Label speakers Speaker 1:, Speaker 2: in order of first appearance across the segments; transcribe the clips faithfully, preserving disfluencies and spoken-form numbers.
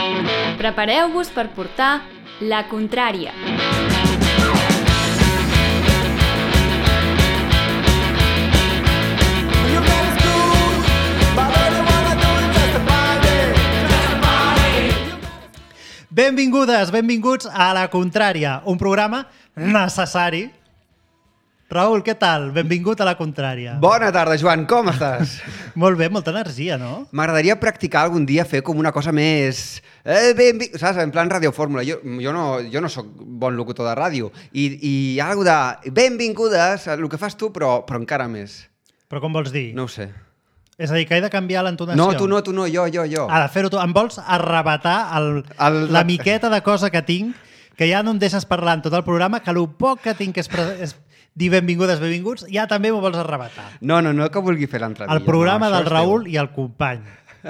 Speaker 1: Prepareu-vos per portar la contrària.
Speaker 2: Benvingudes, benvinguts a La Contrària, un programa necessari. Raül, què tal? Benvingut a La Contrària.
Speaker 3: Bona tarda, Joan, com estàs?
Speaker 2: Molt bé, molta energia, no?
Speaker 3: M'agradaria practicar algun dia, fer com una cosa més... Eh, benvi... Saps? En plan radiofórmula. Jo, jo, no, jo no sóc bon locutor de ràdio. I, i hi ha alguna de benvingudes, el que fas tu, però, però encara més.
Speaker 2: Però com vols dir?
Speaker 3: No ho sé.
Speaker 2: És a dir, que he de canviar l'entonació?
Speaker 3: No, tu no, tu no, jo, jo, jo.
Speaker 2: Ha de fer-ho tu. Em vols arrebatar el, el... la miqueta de cosa que tinc, que ja no em deixes parlar en tot el programa, que el poc que tinc és, pre... és dir benvingudes, benvinguts, ja també m'ho vols arrebatar.
Speaker 3: No, no, no que vulgui fer l'entradilla.
Speaker 2: El programa
Speaker 3: no,
Speaker 2: del Raül i el company.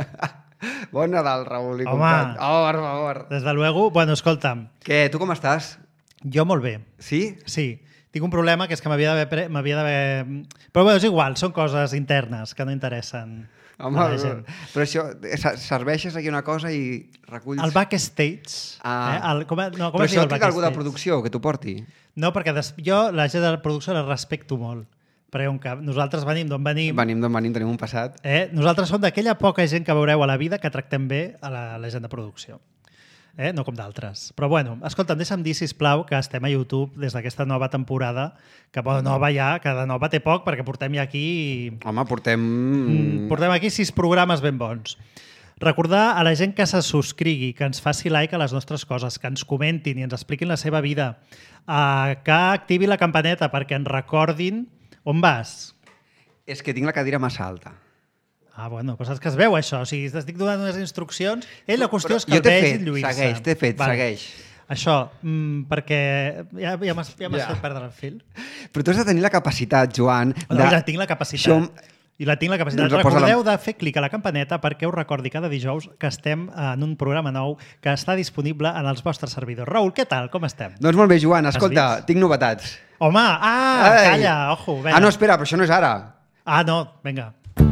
Speaker 3: Bon Nadal, Raül i
Speaker 2: Home,
Speaker 3: company. Oh, per favor.
Speaker 2: Des de luego, bueno, escolta'm.
Speaker 3: Què, tu com estàs?
Speaker 2: Jo molt bé.
Speaker 3: Sí?
Speaker 2: Sí. Tinc un problema, que és que m'havia d'haver... Pre... m'havia d'haver... Però bueno, és igual, són coses internes que no interessen.
Speaker 3: Home,
Speaker 2: a la gent.
Speaker 3: Però això, serveixes aquí una cosa i reculls...
Speaker 2: El backstage...
Speaker 3: Ah.
Speaker 2: Eh? El, com, no, com
Speaker 3: però
Speaker 2: es diu
Speaker 3: això
Speaker 2: el
Speaker 3: tinc algú de
Speaker 2: backstage?
Speaker 3: producció que t'ho porti.
Speaker 2: No, perquè des... jo la gent de la producció la respecto molt. Perquè com que nosaltres venim d'on venim...
Speaker 3: Venim d'on venim, tenim un passat.
Speaker 2: Eh? Nosaltres som d'aquella poca gent que veureu a la vida que tractem bé a la, a la gent de producció. Eh? No com d'altres. Però bueno, escolta'm, deixa'm dir, sisplau, que estem a YouTube des d'aquesta nova temporada, que bueno, nova ja, que de nova té poc, perquè portem ja aquí...
Speaker 3: Home, portem...
Speaker 2: Mm, portem aquí sis programes ben bons. Recordar a la gent que se subscrigui, que ens faci like a les nostres coses, que ens comentin i ens expliquin la seva vida, eh, que activi la campaneta perquè ens recordin on vas.
Speaker 3: És que tinc la cadira massa alta.
Speaker 2: Ah, bueno, però saps que es veu això? O sigui, t'estic donant unes instruccions. Ell, la qüestió
Speaker 3: Però
Speaker 2: és que
Speaker 3: jo
Speaker 2: el
Speaker 3: t'he
Speaker 2: vegin
Speaker 3: fet,
Speaker 2: lluir-se.
Speaker 3: segueix, t'he fet,
Speaker 2: vale.
Speaker 3: segueix.
Speaker 2: Això, mm, perquè ja, ja m'has ja
Speaker 3: Ja.
Speaker 2: fet perdre el fil.
Speaker 3: Però tu has de tenir la capacitat, Joan...
Speaker 2: Bueno,
Speaker 3: de...
Speaker 2: ja tinc la capacitat.
Speaker 3: Això...
Speaker 2: I la tinc la capacitat.
Speaker 3: Doncs
Speaker 2: Recordeu
Speaker 3: reposa-la.
Speaker 2: de fer clic a la campaneta perquè us recordi cada dijous que estem en un programa nou que està disponible en els vostres servidors. Raül, què tal? Com estem?
Speaker 3: Doncs molt bé, Joan, escolta,
Speaker 2: vist?
Speaker 3: tinc novetats.
Speaker 2: Home, ah,
Speaker 3: Ai.
Speaker 2: calla, ojo. Vinga.
Speaker 3: Ah, no, espera, però això no és ara.
Speaker 2: Ah, no, vinga.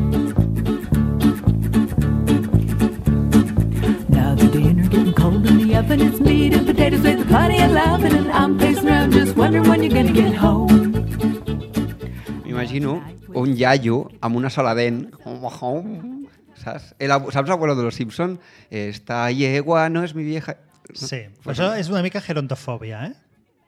Speaker 4: Now the dinner getting cold in the oven. It's meat and potatoes with plenty of laughing, and I'm pacing around just wondering when you're gonna get home.
Speaker 3: M'imagino un iaio amb una sola dent. Saps? El, abu- saps l'abuelo de los Simpson? Esta yegua no és mi vieja...
Speaker 2: Sí, però això és una mica gerontofòbia, eh?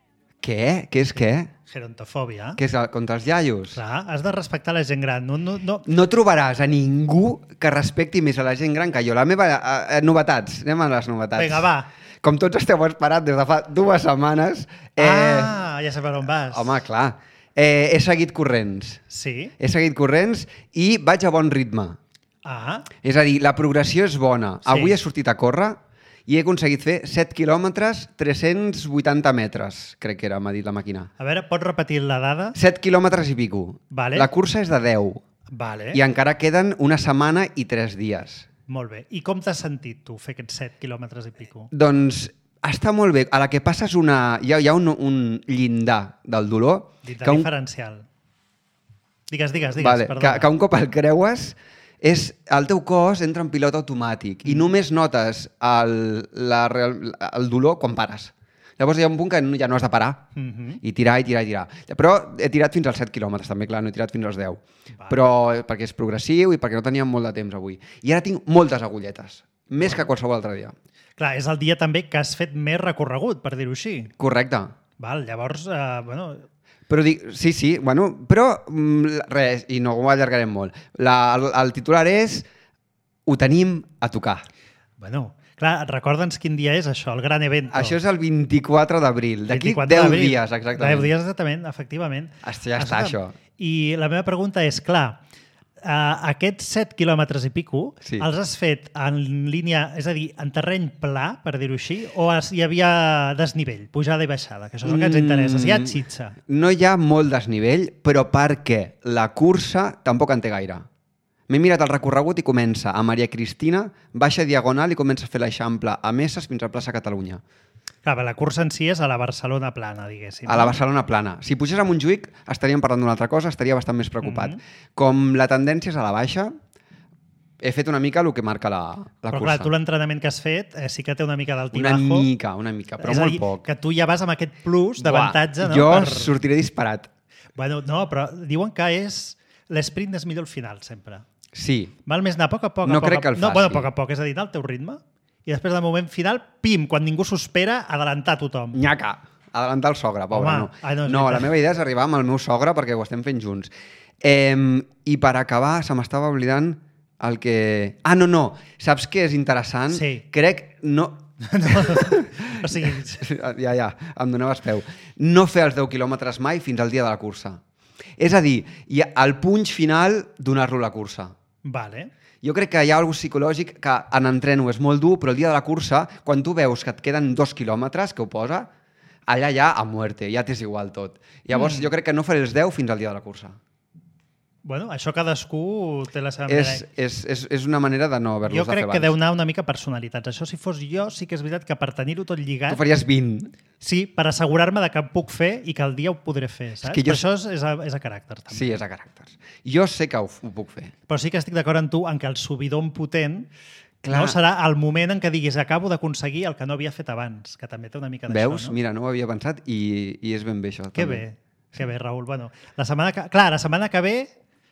Speaker 3: Què? Què és què?
Speaker 2: Gerontofòbia.
Speaker 3: Què és el, contra els iaios?
Speaker 2: Clar, has de respectar la gent gran. No, no, no.
Speaker 3: No trobaràs a ningú que respecti més a la gent gran que jo. La meva... Eh, novetats. Anem a les novetats.
Speaker 2: Vinga, va.
Speaker 3: Com tots esteu esperant des de fa dues setmanes... Eh,
Speaker 2: Ah, ja sé per on vas.
Speaker 3: Home, clar. Eh, he seguit corrents.
Speaker 2: Sí?
Speaker 3: He seguit corrents i vaig a bon ritme.
Speaker 2: Ah,
Speaker 3: És a dir, la progressió és bona.
Speaker 2: Sí.
Speaker 3: Avui he sortit a córrer i he aconseguit fer set quilòmetres, tres-cents vuitanta metres, crec que era, m'ha dit la màquina.
Speaker 2: a veure, pots repetir la dada?
Speaker 3: set quilòmetres i pico.
Speaker 2: Vale.
Speaker 3: La cursa és de deu.
Speaker 2: Vale,
Speaker 3: I encara queden una setmana i tres dies.
Speaker 2: molt bé. I com t'has sentit tu fer aquests set quilòmetres i pico?
Speaker 3: Doncs està molt bé. A la que passes una... Hi ha, hi ha un, un llindar del dolor...
Speaker 2: Dintre
Speaker 3: que un...
Speaker 2: diferencial. Digues, digues, digues,
Speaker 3: Vale, que,
Speaker 2: perdona.
Speaker 3: que un cop el creues és, el teu cos entra en pilot automàtic
Speaker 2: Mm.
Speaker 3: i només notes el, la, real- el dolor quan pares. Llavors hi ha un punt que no- ja no has de parar
Speaker 2: Mhm.
Speaker 3: i tirar, i tirar, i tirar. Però he tirat fins als set quilòmetres, també, clar, no he tirat fins als deu.
Speaker 2: Vale.
Speaker 3: Però perquè és progressiu i perquè no teníem molt de temps avui. I ara tinc moltes agulletes, més que qualsevol altre dia.
Speaker 2: Clar, és el dia també que has fet més recorregut, per dir-ho així.
Speaker 3: Correcte.
Speaker 2: Val, llavors, eh, bueno,
Speaker 3: Però dic, sí, sí, bueno, però mm, res, i no ho allargarem molt. La, el, el titular és ho tenim a tocar.
Speaker 2: bueno, clar, recorda'ns quin dia és això, el gran event.
Speaker 3: Això és el vint-i-quatre d'abril, d'aquí
Speaker 2: vint-i-quatre
Speaker 3: deu
Speaker 2: d'abril.
Speaker 3: dies, exactament.
Speaker 2: deu dies, exactament, efectivament.
Speaker 3: Hòstia, ja està, això.
Speaker 2: I la meva pregunta és, clar, uh, aquests set quilòmetres i pico,
Speaker 3: Sí.
Speaker 2: els has fet en línia, és a dir, en terreny pla, per dir-ho així, o has, hi havia desnivell, pujada i baixada, que això és el que ens interessa, si hi ha xitxa.
Speaker 3: No hi ha molt desnivell, però perquè la cursa tampoc en té gaire. M'he mirat el recorregut i comença a Maria Cristina, baixa diagonal i comença a fer l'Eixample a Messes fins a plaça Catalunya.
Speaker 2: Clar, la cursa en si és a la Barcelona plana, diguéssim.
Speaker 3: A la Barcelona plana. Si pugés a Montjuïc estaríem parlant d'una altra cosa, estaria bastant més preocupat.
Speaker 2: Mhm.
Speaker 3: Com la tendència és a la baixa, he fet una mica el que marca la, la
Speaker 2: però
Speaker 3: cursa.
Speaker 2: clar, tu l'entrenament que has fet eh, sí que té una mica
Speaker 3: Una
Speaker 2: d'altibajo.
Speaker 3: mica, una mica, però
Speaker 2: És a
Speaker 3: molt
Speaker 2: dir,
Speaker 3: poc.
Speaker 2: que tu ja vas amb aquest plus d'avantatge, no?
Speaker 3: Jo
Speaker 2: Per...
Speaker 3: sortiré disparat.
Speaker 2: Bueno, no, però diuen que és... L'esprint és millor al final, sempre.
Speaker 3: Sí.
Speaker 2: Val més anar a poc a poc.
Speaker 3: No
Speaker 2: a poc,
Speaker 3: crec que el
Speaker 2: no,
Speaker 3: faci.
Speaker 2: bueno, a poc a poc, és a dir, anar al teu ritme i després del moment final, pim, quan ningú s'ho espera, adelantar tothom.
Speaker 3: Nyaca. Adelantar el sogre, pobre.
Speaker 2: Home,
Speaker 3: no,
Speaker 2: ai, no, és
Speaker 3: no
Speaker 2: veritat.
Speaker 3: la meva idea és arribar amb el meu sogre perquè ho estem fent junts. Eh, I per acabar, se m'estava oblidant el que... Ah, no, no. Saps què és interessant?
Speaker 2: Sí.
Speaker 3: Crec... No...
Speaker 2: No, o sigui,
Speaker 3: Ja, ja, em donaves peu. No fer els deu quilòmetres mai fins al dia de la cursa. És a dir, hi ha el punx final donar-lo la cursa.
Speaker 2: vale.
Speaker 3: Jo crec que hi ha alguna psicològic que en entreno és molt dur, però el dia de la cursa, quan tu veus que et queden dos quilòmetres, que ho posa, allà ja a muerte, ja t'és igual tot. Llavors, mm. jo crec que no faré els deu fins al dia de la cursa.
Speaker 2: Bueno, això cadascú té la seva
Speaker 3: És,
Speaker 2: manera.
Speaker 3: és, és, és una manera de no haver-los
Speaker 2: Jo
Speaker 3: de fer
Speaker 2: crec que
Speaker 3: abans.
Speaker 2: deu anar una mica personalitats. Això, si fos jo, sí que és veritat que per tenir-ho tot lligat...
Speaker 3: Tu faries vint.
Speaker 2: Sí, per assegurar-me de que em puc fer i que el dia ho podré fer, saps?
Speaker 3: que jo-
Speaker 2: Però això és, és, a, és a caràcter, també.
Speaker 3: Sí, és a caràcters. Jo sé que ho, ho puc fer.
Speaker 2: Però sí que estic d'acord amb tu en que el subidon potent
Speaker 3: Clar.
Speaker 2: no serà el moment en què diguis acabo d'aconseguir el que no havia fet abans, que també té una mica d'això,
Speaker 3: Veus?
Speaker 2: no?
Speaker 3: Mira, no ho havia pensat i, i és ben bé això.
Speaker 2: Que
Speaker 3: també.
Speaker 2: bé, que bé, Raül. Bueno, la setmana que... Clar, la setmana que ve...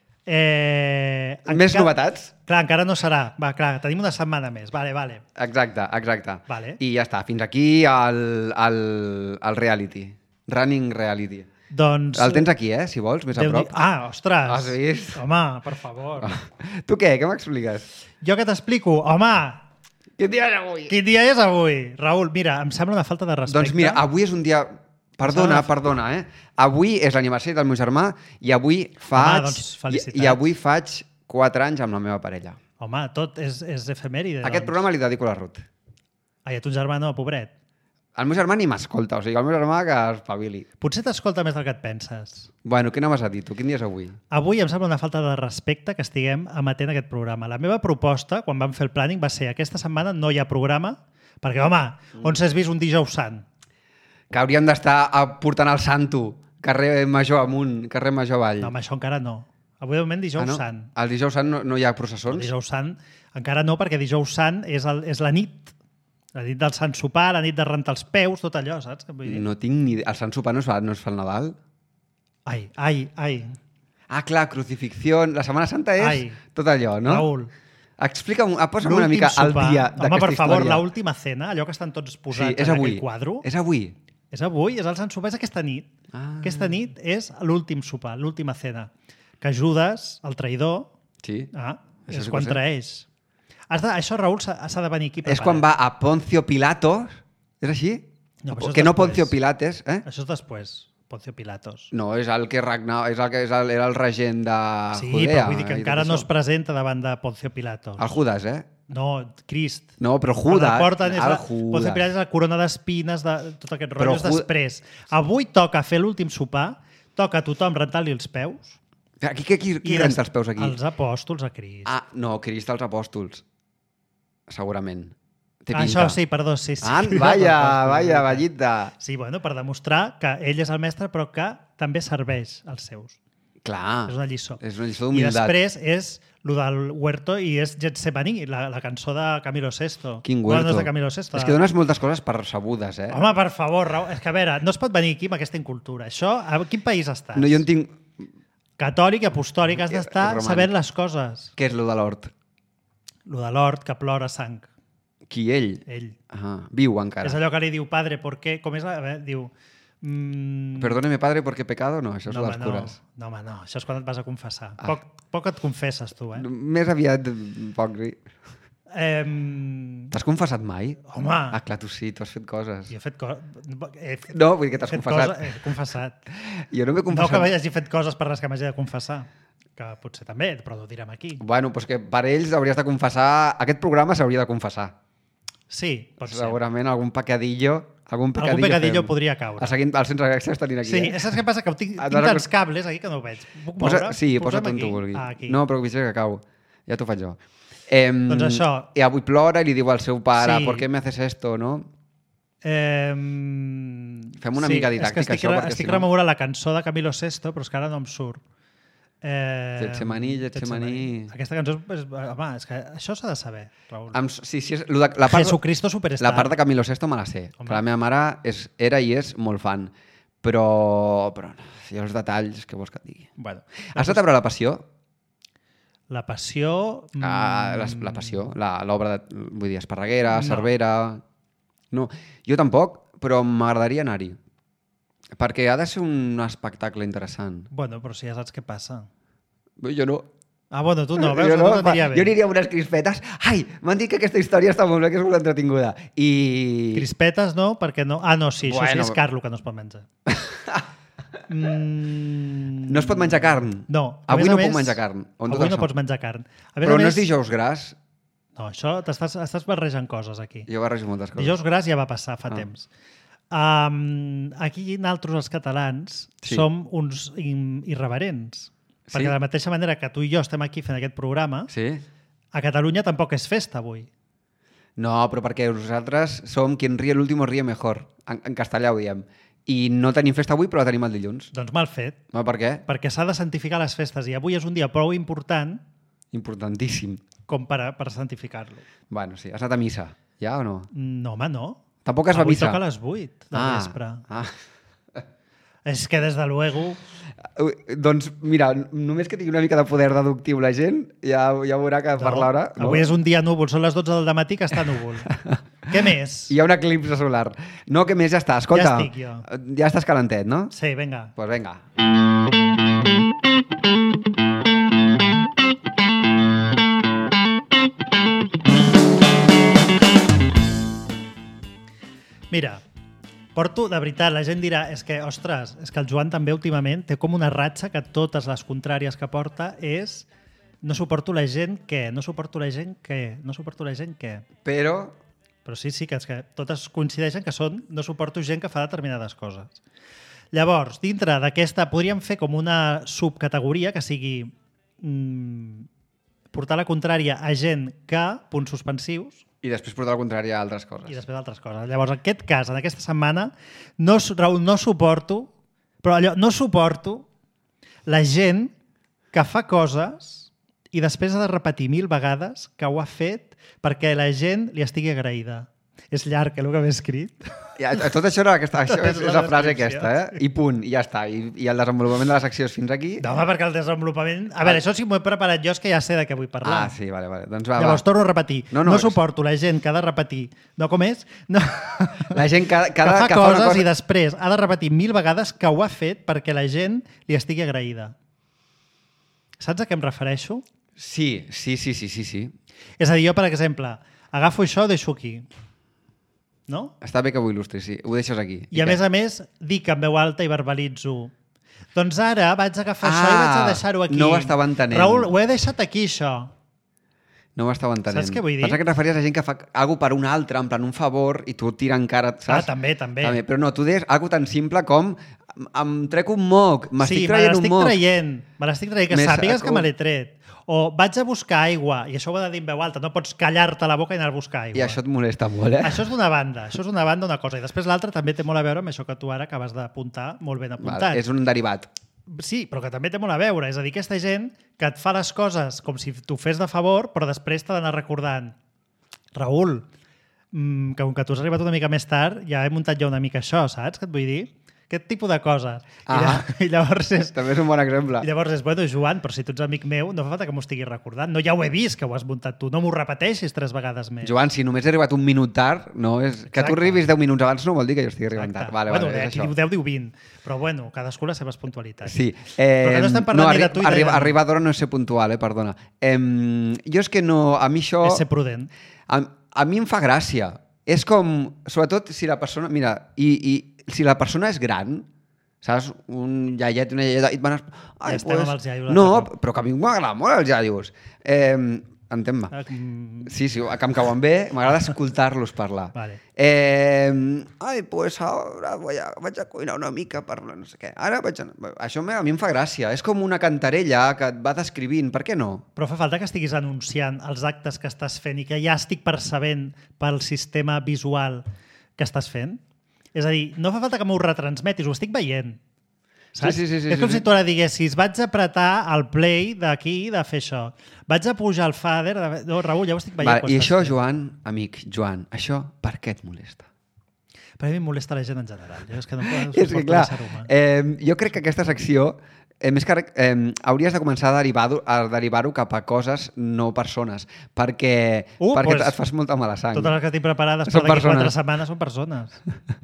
Speaker 2: Eh,
Speaker 3: Més
Speaker 2: encara-
Speaker 3: novetats?
Speaker 2: Clar, encara no serà. Va, clar, tenim una setmana més. Vale, vale.
Speaker 3: Exacte, exacte.
Speaker 2: Vale.
Speaker 3: I ja està, fins aquí el, el, el reality. Running reality.
Speaker 2: Doncs...
Speaker 3: El tens aquí, eh, si vols, més a
Speaker 2: Déu-n'hi-
Speaker 3: prop.
Speaker 2: Ah, ostres!
Speaker 3: Has vist?
Speaker 2: Home, per favor.
Speaker 3: Tu què? Què m'expliques?
Speaker 2: Jo què t'explico? Home,
Speaker 3: Quin dia és avui?
Speaker 2: quin dia és avui? Raül, mira, em sembla una falta de respecte.
Speaker 3: Doncs mira, avui és un dia... Perdona,
Speaker 2: Em sembla-
Speaker 3: perdona, eh? Avui és l'aniversari del meu germà i avui faig...
Speaker 2: doncs, felicitats.
Speaker 3: I, I avui faig quatre anys amb la meva parella.
Speaker 2: Home, tot és, és efemèride.
Speaker 3: Aquest
Speaker 2: doncs.
Speaker 3: programa li dedico a la Ruth.
Speaker 2: Ai, a ton germà no, pobret.
Speaker 3: El meu germà ni m'escolta, o sigui, el meu germà que espavili.
Speaker 2: Potser t'escolta més del que et penses.
Speaker 3: Bueno, què anaves a dir tu? Quin dia és avui?
Speaker 2: Avui em sembla una falta de respecte que estiguem emetent aquest programa. La meva proposta, quan vam fer el planning, va ser aquesta setmana no hi ha programa, perquè, home, on s'has vist un dijous sant?
Speaker 3: Que hauríem d'estar portant el santo, carrer Major amunt, carrer Major avall.
Speaker 2: No, amb això encara no. Avui, de moment, dijous
Speaker 3: Ah, no?
Speaker 2: sant.
Speaker 3: El dijous sant no, no hi ha
Speaker 2: El
Speaker 3: processons?
Speaker 2: dijous sant encara no, perquè dijous sant és, el, és la nit. La nit del sant sopar, la nit de rentar els peus, tot allò, saps? Vull dir?
Speaker 3: No tinc ni idea. El sant sopar no es fa, no es fa al Nadal?
Speaker 2: Ai, ai, ai.
Speaker 3: Ah, clar, crucifixió. La Setmana Santa és
Speaker 2: Ai.
Speaker 3: tot allò, no?
Speaker 2: Raül,
Speaker 3: Explica'm, posa'm una
Speaker 2: l'últim
Speaker 3: mica al
Speaker 2: sopar.
Speaker 3: dia
Speaker 2: Home,
Speaker 3: d'aquesta
Speaker 2: per favor,
Speaker 3: història.
Speaker 2: l'última cena, allò que estan tots posats
Speaker 3: Sí, és
Speaker 2: en
Speaker 3: avui.
Speaker 2: aquell quadre,
Speaker 3: És avui.
Speaker 2: és avui, és el sant sopar, és aquesta nit.
Speaker 3: Ah.
Speaker 2: Aquesta nit és l'últim sopar, l'última cena. Que Judas, el traïdor,
Speaker 3: Sí.
Speaker 2: ah,
Speaker 3: Això
Speaker 2: és
Speaker 3: sí que
Speaker 2: quan
Speaker 3: ho sé.
Speaker 2: traeix. Has de, això, Raül, s'ha s'ha de venir aquí
Speaker 3: És
Speaker 2: preparat.
Speaker 3: quan va a Poncio Pilatos. És així?
Speaker 2: No, però això és
Speaker 3: que no
Speaker 2: després.
Speaker 3: Poncio Pilates, eh?
Speaker 2: Això és després, Poncio Pilatos.
Speaker 3: No, és el que regnava, és el que és el, era el regent de
Speaker 2: Sí,
Speaker 3: Judea.
Speaker 2: però vull dir que
Speaker 3: i tot
Speaker 2: encara no
Speaker 3: això.
Speaker 2: es presenta davant de Poncio Pilatos.
Speaker 3: El Judas, eh?
Speaker 2: No, Crist.
Speaker 3: No, però
Speaker 2: Quan
Speaker 3: Judas.
Speaker 2: el porten és
Speaker 3: el
Speaker 2: la,
Speaker 3: Judas.
Speaker 2: Poncio Pilatos és la corona d'espines, de tot aquest
Speaker 3: Però
Speaker 2: rotllo és
Speaker 3: Ju-
Speaker 2: després. Avui toca fer l'últim sopar, toca a tothom rentar-li els peus.
Speaker 3: Aquí, qui, qui, qui
Speaker 2: i
Speaker 3: renta
Speaker 2: des-
Speaker 3: els peus aquí?
Speaker 2: Els apòstols a Crist.
Speaker 3: Ah, no, Crist als apòstols. Segurament. Té
Speaker 2: Ah,
Speaker 3: pinta.
Speaker 2: això sí, perdó, sí, sí.
Speaker 3: Ah, vaya, vaya, Vallita.
Speaker 2: Sí, bueno, per demostrar que ell és el mestre però que també serveix als seus.
Speaker 3: Clar.
Speaker 2: És una lliçó.
Speaker 3: És una lliçó
Speaker 2: I
Speaker 3: d'humilitat.
Speaker 2: després és lo del Huerto i és Getsemaní, la, la cançó de Camilo sesto.
Speaker 3: Quin
Speaker 2: Bueno,
Speaker 3: Huerto.
Speaker 2: no és de Camilo sesto.
Speaker 3: És que dones moltes coses per sabudes, eh?
Speaker 2: Home, per favor, Raül, és que a veure, no es pot venir aquí amb aquesta incultura. Això, a quin país estàs?
Speaker 3: No, jo en tinc...
Speaker 2: Catòlic i apostòlic, has
Speaker 3: Eh,
Speaker 2: d'estar
Speaker 3: romànic.
Speaker 2: sabent les coses.
Speaker 3: Què és lo de l'hort?
Speaker 2: Lo de l'hort que plora sang,
Speaker 3: Qui, ell?
Speaker 2: ell.
Speaker 3: Ah, viu encara.
Speaker 2: És allò que li diu, padre, ¿por qué? Com és? A veure, diu... Mm,
Speaker 3: Perdóneme, padre, porque he pecado? No, això és
Speaker 2: no,
Speaker 3: no,
Speaker 2: home,
Speaker 3: les cures.
Speaker 2: no, no, home, no, això és quan et vas a confessar.
Speaker 3: Ah.
Speaker 2: Poc, poc et confesses, tu, eh?
Speaker 3: Més aviat, poc, sí.
Speaker 2: eh
Speaker 3: T'has confessat mai?
Speaker 2: home,
Speaker 3: Ah, clar, tu sí, tu has fet coses.
Speaker 2: jo he fet coses... He fet,
Speaker 3: No, vull dir que t'has
Speaker 2: fet
Speaker 3: confessat.
Speaker 2: Cosa, he confessat.
Speaker 3: Jo no m'he
Speaker 2: No
Speaker 3: confessat.
Speaker 2: que hagi fet coses per les que m'hagi de confessar, que potser també, però ho direm aquí.
Speaker 3: Bueno, doncs que per ells hauries de confessar... Aquest programa s'hauria de confessar.
Speaker 2: Sí, pot ser.
Speaker 3: Segurament algun pecadillo... Algun pecadillo,
Speaker 2: Algun pecadillo
Speaker 3: fem.
Speaker 2: podria caure.
Speaker 3: El, seguint, el sense gràcia està tenint aquí,
Speaker 2: Sí,
Speaker 3: eh?
Speaker 2: saps què passa? Que tinc,
Speaker 3: Et
Speaker 2: tinc
Speaker 3: vas a-
Speaker 2: tants cables aquí que no ho veig. Puc
Speaker 3: Posa,
Speaker 2: moure?
Speaker 3: sí,
Speaker 2: Posa'm
Speaker 3: posa't on
Speaker 2: aquí.
Speaker 3: tu vulguis.
Speaker 2: Ah, aquí.
Speaker 3: No, però vigila que cau. Ja t'ho faig jo. Eh,
Speaker 2: Doncs això.
Speaker 3: I avui plora i li diu al seu pare
Speaker 2: Sí.
Speaker 3: ¿por qué me haces esto, no?
Speaker 2: Eh,
Speaker 3: Fem una
Speaker 2: sí,
Speaker 3: mica
Speaker 2: és que
Speaker 3: didàctica,
Speaker 2: estic,
Speaker 3: això, perquè
Speaker 2: estic
Speaker 3: si no-
Speaker 2: rememorant la cançó de Camilo sesto, però és que ara no em surt. Eh,
Speaker 3: Getsemaní, Getsemaní...
Speaker 2: Aquesta cançó, és, home, és que això s'ha de saber, Raül.
Speaker 3: Amb, sí, sí, és, lo de, la part,
Speaker 2: Jesucristo Superstar.
Speaker 3: La part de Camilo Sesto me la sé.
Speaker 2: Home.
Speaker 3: Que la meva mare és, era i és molt fan. Però, però hi ha els detalls que vols que et digui.
Speaker 2: Bueno,
Speaker 3: Has estat a veure La Passió?
Speaker 2: La Passió...
Speaker 3: Ah, la, la Passió, la- l'obra de... Vull dir, Esparreguera,
Speaker 2: No.
Speaker 3: Cervera... No, jo tampoc, però m'agradaria anar-hi. Perquè ha de ser un espectacle interessant.
Speaker 2: Bueno, però si ja saps què passa.
Speaker 3: Jo no.
Speaker 2: Ah, bueno, tu no, veus?
Speaker 3: jo,
Speaker 2: No,
Speaker 3: no,
Speaker 2: no t'aniria bé.
Speaker 3: jo aniria amb unes crispetes. Ai, m'han dit que aquesta història està molt bé, que és molt entretinguda. I...
Speaker 2: Crispetes no, perquè no... Ah, no, sí, això
Speaker 3: Bueno.
Speaker 2: sí és carn, el que no es pot menjar. mm...
Speaker 3: No es pot menjar carn?
Speaker 2: No. A
Speaker 3: Avui
Speaker 2: més a
Speaker 3: no
Speaker 2: més,
Speaker 3: puc menjar carn. On tot
Speaker 2: Avui no
Speaker 3: això?
Speaker 2: pots menjar carn. A més
Speaker 3: Però
Speaker 2: a
Speaker 3: no
Speaker 2: més,
Speaker 3: és dijous gras?
Speaker 2: No, això t'estàs estàs barrejant coses aquí.
Speaker 3: Jo barrejo moltes coses.
Speaker 2: Dijous gras ja va passar fa
Speaker 3: Ah.
Speaker 2: temps. Um, aquí naltros, els catalans,
Speaker 3: Sí.
Speaker 2: som uns in- irreverents.
Speaker 3: Sí?
Speaker 2: Perquè de la mateixa manera que tu i jo estem aquí fent aquest programa,
Speaker 3: Sí?
Speaker 2: a Catalunya tampoc és festa avui.
Speaker 3: No, però perquè nosaltres som quien ríe l'último ríe mejor. En, en castellà ho diem. I no tenim festa avui, però la tenim el dilluns.
Speaker 2: Doncs mal fet,
Speaker 3: No, per què?
Speaker 2: perquè s'ha de santificar les festes i avui és un dia prou important
Speaker 3: Importantíssim.
Speaker 2: com per, a- per santificar-lo.
Speaker 3: Bueno, sí. Has anat a missa, ja o no?
Speaker 2: No, home, no.
Speaker 3: Tampoc es va a
Speaker 2: Avui
Speaker 3: missa?
Speaker 2: toca a les vuit del
Speaker 3: ah,
Speaker 2: vespre.
Speaker 3: Ah.
Speaker 2: És que, des de luego...
Speaker 3: Ui, doncs, mira, només que tingui una mica de poder deductiu la gent, ja, ja veurà que per l'hora... No?
Speaker 2: Avui és un dia núvol, són les dotze del matí que està núvol. Què més?
Speaker 3: Hi ha un eclipse solar. No, què més? Ja està. Escolta,
Speaker 2: Ja estic jo.
Speaker 3: ja estàs calentet, no?
Speaker 2: Sí, vinga.
Speaker 3: Doncs pues vinga.
Speaker 2: Mira, porto, de veritat, la gent dirà, és que, ostres, és que el Joan també últimament té com una ratxa que totes les contràries que porta és no suporto la gent que, no suporto la gent que, no suporto la gent que...
Speaker 3: Però...
Speaker 2: Però sí, sí, que, és que totes coincideixen que són no suporto gent que fa determinades coses. Llavors, dintre d'aquesta, podríem fer com una subcategoria que sigui mm, portar la contrària a gent que, punts suspensius,
Speaker 3: I després portar el contrari a altres coses.
Speaker 2: i després altres coses. Llavors, en aquest cas, en aquesta setmana, no, Raül, no suporto, però allò, no suporto la gent que fa coses i després ha de repetir mil vegades que ho ha fet perquè la gent li estigui agraïda. És llarg, eh, el que m'he escrit.
Speaker 3: Ja, tot això, era aquesta, això és,
Speaker 2: És la
Speaker 3: és la frase
Speaker 2: descripció.
Speaker 3: aquesta, eh? I punt, i ja està. I, I el desenvolupament de la secció és fins aquí.
Speaker 2: No, home, perquè el desenvolupament... A veure, això sí m'ho he preparat jo, és que ja sé de què vull parlar.
Speaker 3: Ah, sí, vale, vale. Doncs va,
Speaker 2: Llavors,
Speaker 3: va.
Speaker 2: torno a repetir.
Speaker 3: No,
Speaker 2: No,
Speaker 3: no,
Speaker 2: no suporto la gent que ha de repetir... No, com és? No.
Speaker 3: La gent que,
Speaker 2: que
Speaker 3: cada,
Speaker 2: fa
Speaker 3: que
Speaker 2: coses
Speaker 3: fa una cosa...
Speaker 2: i després ha de repetir mil vegades que ho ha fet perquè la gent li estigui agraïda. Saps a què em refereixo?
Speaker 3: Sí, sí, sí, sí, sí, sí.
Speaker 2: És a dir, jo, per exemple, agafo això, deixo aquí. No?
Speaker 3: Està bé que ho il·lustris, sí. Ho deixes aquí.
Speaker 2: I a més a més, dic en veu alta i verbalitzo. Doncs ara vaig agafar ah, això i vaig a deixar-ho aquí.
Speaker 3: no ho estava entenent.
Speaker 2: Raül, ho he deixat aquí, això.
Speaker 3: No ho estava entenent.
Speaker 2: Saps què vull dir?
Speaker 3: Pensa que et referies a gent que fa alguna per un altre, en plan un favor, i tu tira encara, saps?
Speaker 2: Ah, també, també.
Speaker 3: també. Però no, tu deies alguna tan simple com em, em trec un moc, m'estic
Speaker 2: sí, me
Speaker 3: traient un
Speaker 2: l'estic
Speaker 3: moc.
Speaker 2: traient. Me l'estic traient, que
Speaker 3: Més-
Speaker 2: sàpigues que
Speaker 3: o-
Speaker 2: me l'he tret. O vaig a buscar aigua, i això ho he de dir en veu alta, no pots callar-te la boca i anar a buscar aigua.
Speaker 3: I això et molesta molt, eh?
Speaker 2: Això és d'una banda, això és d'una banda una cosa. I després l'altra també té molt a veure amb això que tu ara acabes d'apuntar, molt ben apuntat.
Speaker 3: Val, és un derivat.
Speaker 2: Sí, però que també té molt a veure. És a dir, aquesta gent que et fa les coses com si t'ho fes de favor, però després t'ha d'anar recordant. Raül, mm, que com que tu has arribat una mica més tard, ja he muntat ja una mica això, saps? Què et vull dir? Aquest tipus de coses. I,
Speaker 3: Ah.
Speaker 2: lla- I llavors és...
Speaker 3: També és un bon exemple.
Speaker 2: I llavors és, bueno, Joan, però si tu ets amic meu, no fa falta que m'ho estiguis recordant. No, ja ho he vist, que ho has muntat tu. No m'ho repeteixis tres vegades més.
Speaker 3: Joan, si només he arribat un minut tard, no és... que
Speaker 2: Exacte.
Speaker 3: tu arribis deu minuts abans no vol dir que jo estigui arribant
Speaker 2: Exacte.
Speaker 3: tard. Vale,
Speaker 2: bueno,
Speaker 3: vale, és
Speaker 2: aquí
Speaker 3: això.
Speaker 2: diu deu, diu vint. Però bueno, cadascú les seves puntualitats.
Speaker 3: Sí.
Speaker 2: Però que no estem parlant ni
Speaker 3: arri
Speaker 2: de tu i de
Speaker 3: arriba,
Speaker 2: mi.
Speaker 3: arribar d'hora no és ser puntual, eh? Perdona. Eh, jo és que no... A mi això...
Speaker 2: És ser prudent.
Speaker 3: A, a mi em fa gràcia. És com... Sobretot si la persona... Mira, i, i si la persona és gran, saps? Un iaiet, una iaieta... I et van...
Speaker 2: Ja estem amb els iaios.
Speaker 3: No, però que a mi m'agrada molt els iaios. Eh, Entén-me.
Speaker 2: Ah, mm,
Speaker 3: Sí, sí, que em cauen bé, m'agrada escoltar-los parlar.
Speaker 2: Vale.
Speaker 3: Eh, ai, pues ara voy a, vaig a cuinar una mica per no sé què. Ara vaig a... Això a mi em fa gràcia. És com una cantarella que et va descrivint. Per què no?
Speaker 2: Però fa falta que estiguis anunciant els actes que estàs fent i que ja estic percebent pel sistema visual que estàs fent. És a dir, no fa falta que m'ho retransmetis, ho estic veient. Saps?
Speaker 3: Sí, sí, sí, sí,
Speaker 2: és com
Speaker 3: sí,
Speaker 2: si
Speaker 3: sí.
Speaker 2: tu ara diguessis vaig a apretar el play d'aquí de fer això. Vaig a pujar el fader... De... No, Raül, ja ho estic veient.
Speaker 3: Vale, I això,
Speaker 2: fent.
Speaker 3: Joan, amic, Joan, això per què et molesta?
Speaker 2: Per a mi em molesta la gent en general. Jo és que no puc
Speaker 3: És que, clar, eh, jo crec que aquesta secció, eh, més que eh, hauries de començar a derivar-ho a derivar-ho cap a coses, no persones, perquè,
Speaker 2: Uh,
Speaker 3: perquè
Speaker 2: pues,
Speaker 3: et fas molta mala sang.
Speaker 2: Totes les que tinc preparades
Speaker 3: Són
Speaker 2: per d'aquí
Speaker 3: persones.
Speaker 2: quatre setmanes són persones.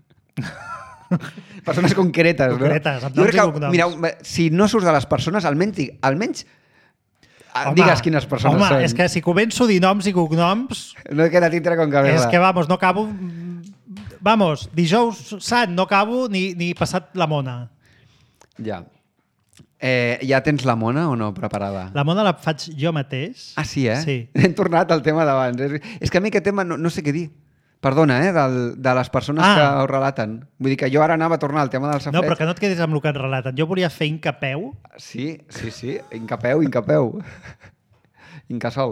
Speaker 3: Persones concretes,
Speaker 2: Concretes,
Speaker 3: no?
Speaker 2: amb
Speaker 3: Jo
Speaker 2: noms
Speaker 3: crec
Speaker 2: i
Speaker 3: que,
Speaker 2: cognoms.
Speaker 3: mireu, si no surts de les persones, almenys, di- almenys
Speaker 2: Home,
Speaker 3: digues quines persones
Speaker 2: home,
Speaker 3: són.
Speaker 2: és que si començo a dir noms i cognoms,
Speaker 3: No queda tintre con cabeza.
Speaker 2: és que, vamos, no acabo... Vamos, dijous sant, no acabo ni, ni passat la mona.
Speaker 3: Ja. Eh, ja tens la mona o no preparada?
Speaker 2: La mona la faig jo mateix.
Speaker 3: Ah, sí, eh?
Speaker 2: Sí.
Speaker 3: Hem tornat al tema d'abans. És, és que a mi aquest tema no, no sé què dir. Perdona, eh, del, de les persones
Speaker 2: Ah.
Speaker 3: que ho relaten. Vull dir que jo ara anava a tornar al tema del
Speaker 2: No,
Speaker 3: saflet.
Speaker 2: però que no et quedis amb el que et relaten. Jo volia fer incapeu.
Speaker 3: Sí, sí, sí. Incapeu, incapeu. Incasol.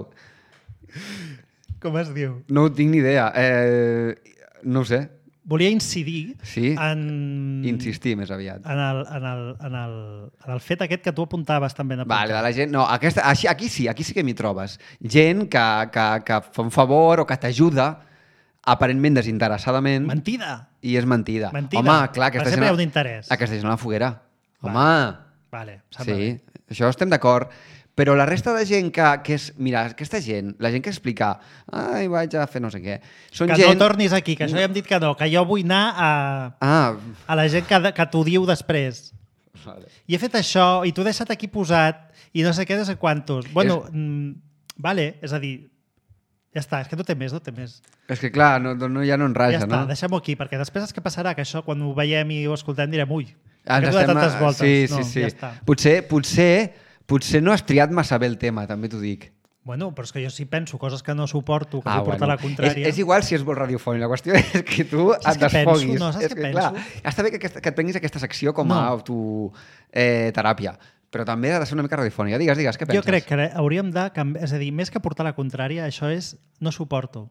Speaker 2: Com es diu?
Speaker 3: No ho tinc ni idea. Eh, no ho sé.
Speaker 2: Volia incidir
Speaker 3: Sí.
Speaker 2: en...
Speaker 3: Insistir més aviat.
Speaker 2: En el, en, el, en, el, en el fet aquest que tu apuntaves també ben apuntat.
Speaker 3: Vale, de la gent... No, aquesta, així, aquí sí, aquí sí que m'hi trobes. Gent que, que, que fa un favor o que t'ajuda aparentment desinteressadament
Speaker 2: Mentida!
Speaker 3: i és mentida.
Speaker 2: Mentida.
Speaker 3: Home, clar, aquesta
Speaker 2: Sempre
Speaker 3: gent...
Speaker 2: hi ha un interès.
Speaker 3: Aquesta gent a la foguera.
Speaker 2: Vale.
Speaker 3: Home!
Speaker 2: Vale, sembla
Speaker 3: Sí,
Speaker 2: bé.
Speaker 3: això estem d'acord. Però la resta de gent que, que és... Mira, aquesta gent, la gent que explica ai, vaig a fer no sé què, són
Speaker 2: Que
Speaker 3: gent...
Speaker 2: no tornis aquí, que això ja hem dit que no, que jo vull anar a,
Speaker 3: Ah,
Speaker 2: a la gent que, que t'ho diu després.
Speaker 3: vale.
Speaker 2: I he fet això, i t'ho he deixat aquí posat, i no sé què, no sé quantos. Bueno, és... mm, vale, és a dir, ja està, és que no té més, no té més.
Speaker 3: És que clar, no, no, ja no en raja,
Speaker 2: Ja està,
Speaker 3: no?
Speaker 2: deixem-ho aquí, perquè després és que passarà que això, quan ho veiem i ho escoltem, direm, ui,
Speaker 3: Ens
Speaker 2: que he donat
Speaker 3: estem-
Speaker 2: tantes voltes.
Speaker 3: Sí,
Speaker 2: no,
Speaker 3: sí, sí.
Speaker 2: ja està.
Speaker 3: Potser, potser, potser no has triat massa bé el tema, també t'ho dic.
Speaker 2: Bueno, però és que jo sí penso coses que no suporto, que
Speaker 3: Ah,
Speaker 2: vull portar
Speaker 3: bueno.
Speaker 2: la contrària.
Speaker 3: És, és igual si és vol radiofònic. La qüestió és que tu
Speaker 2: Saps
Speaker 3: et
Speaker 2: què penso?
Speaker 3: desfoguis.
Speaker 2: No, saps
Speaker 3: és
Speaker 2: què
Speaker 3: que,
Speaker 2: penso?
Speaker 3: clar, està bé que, aquesta, que et prenguis aquesta secció com a
Speaker 2: No.
Speaker 3: autoteràpia, però també ha de ser una mica radiofònica. Digues, digues, què penses?
Speaker 2: Jo crec que hauríem de canviar... És a dir, més que portar la contrària, això és no suporto.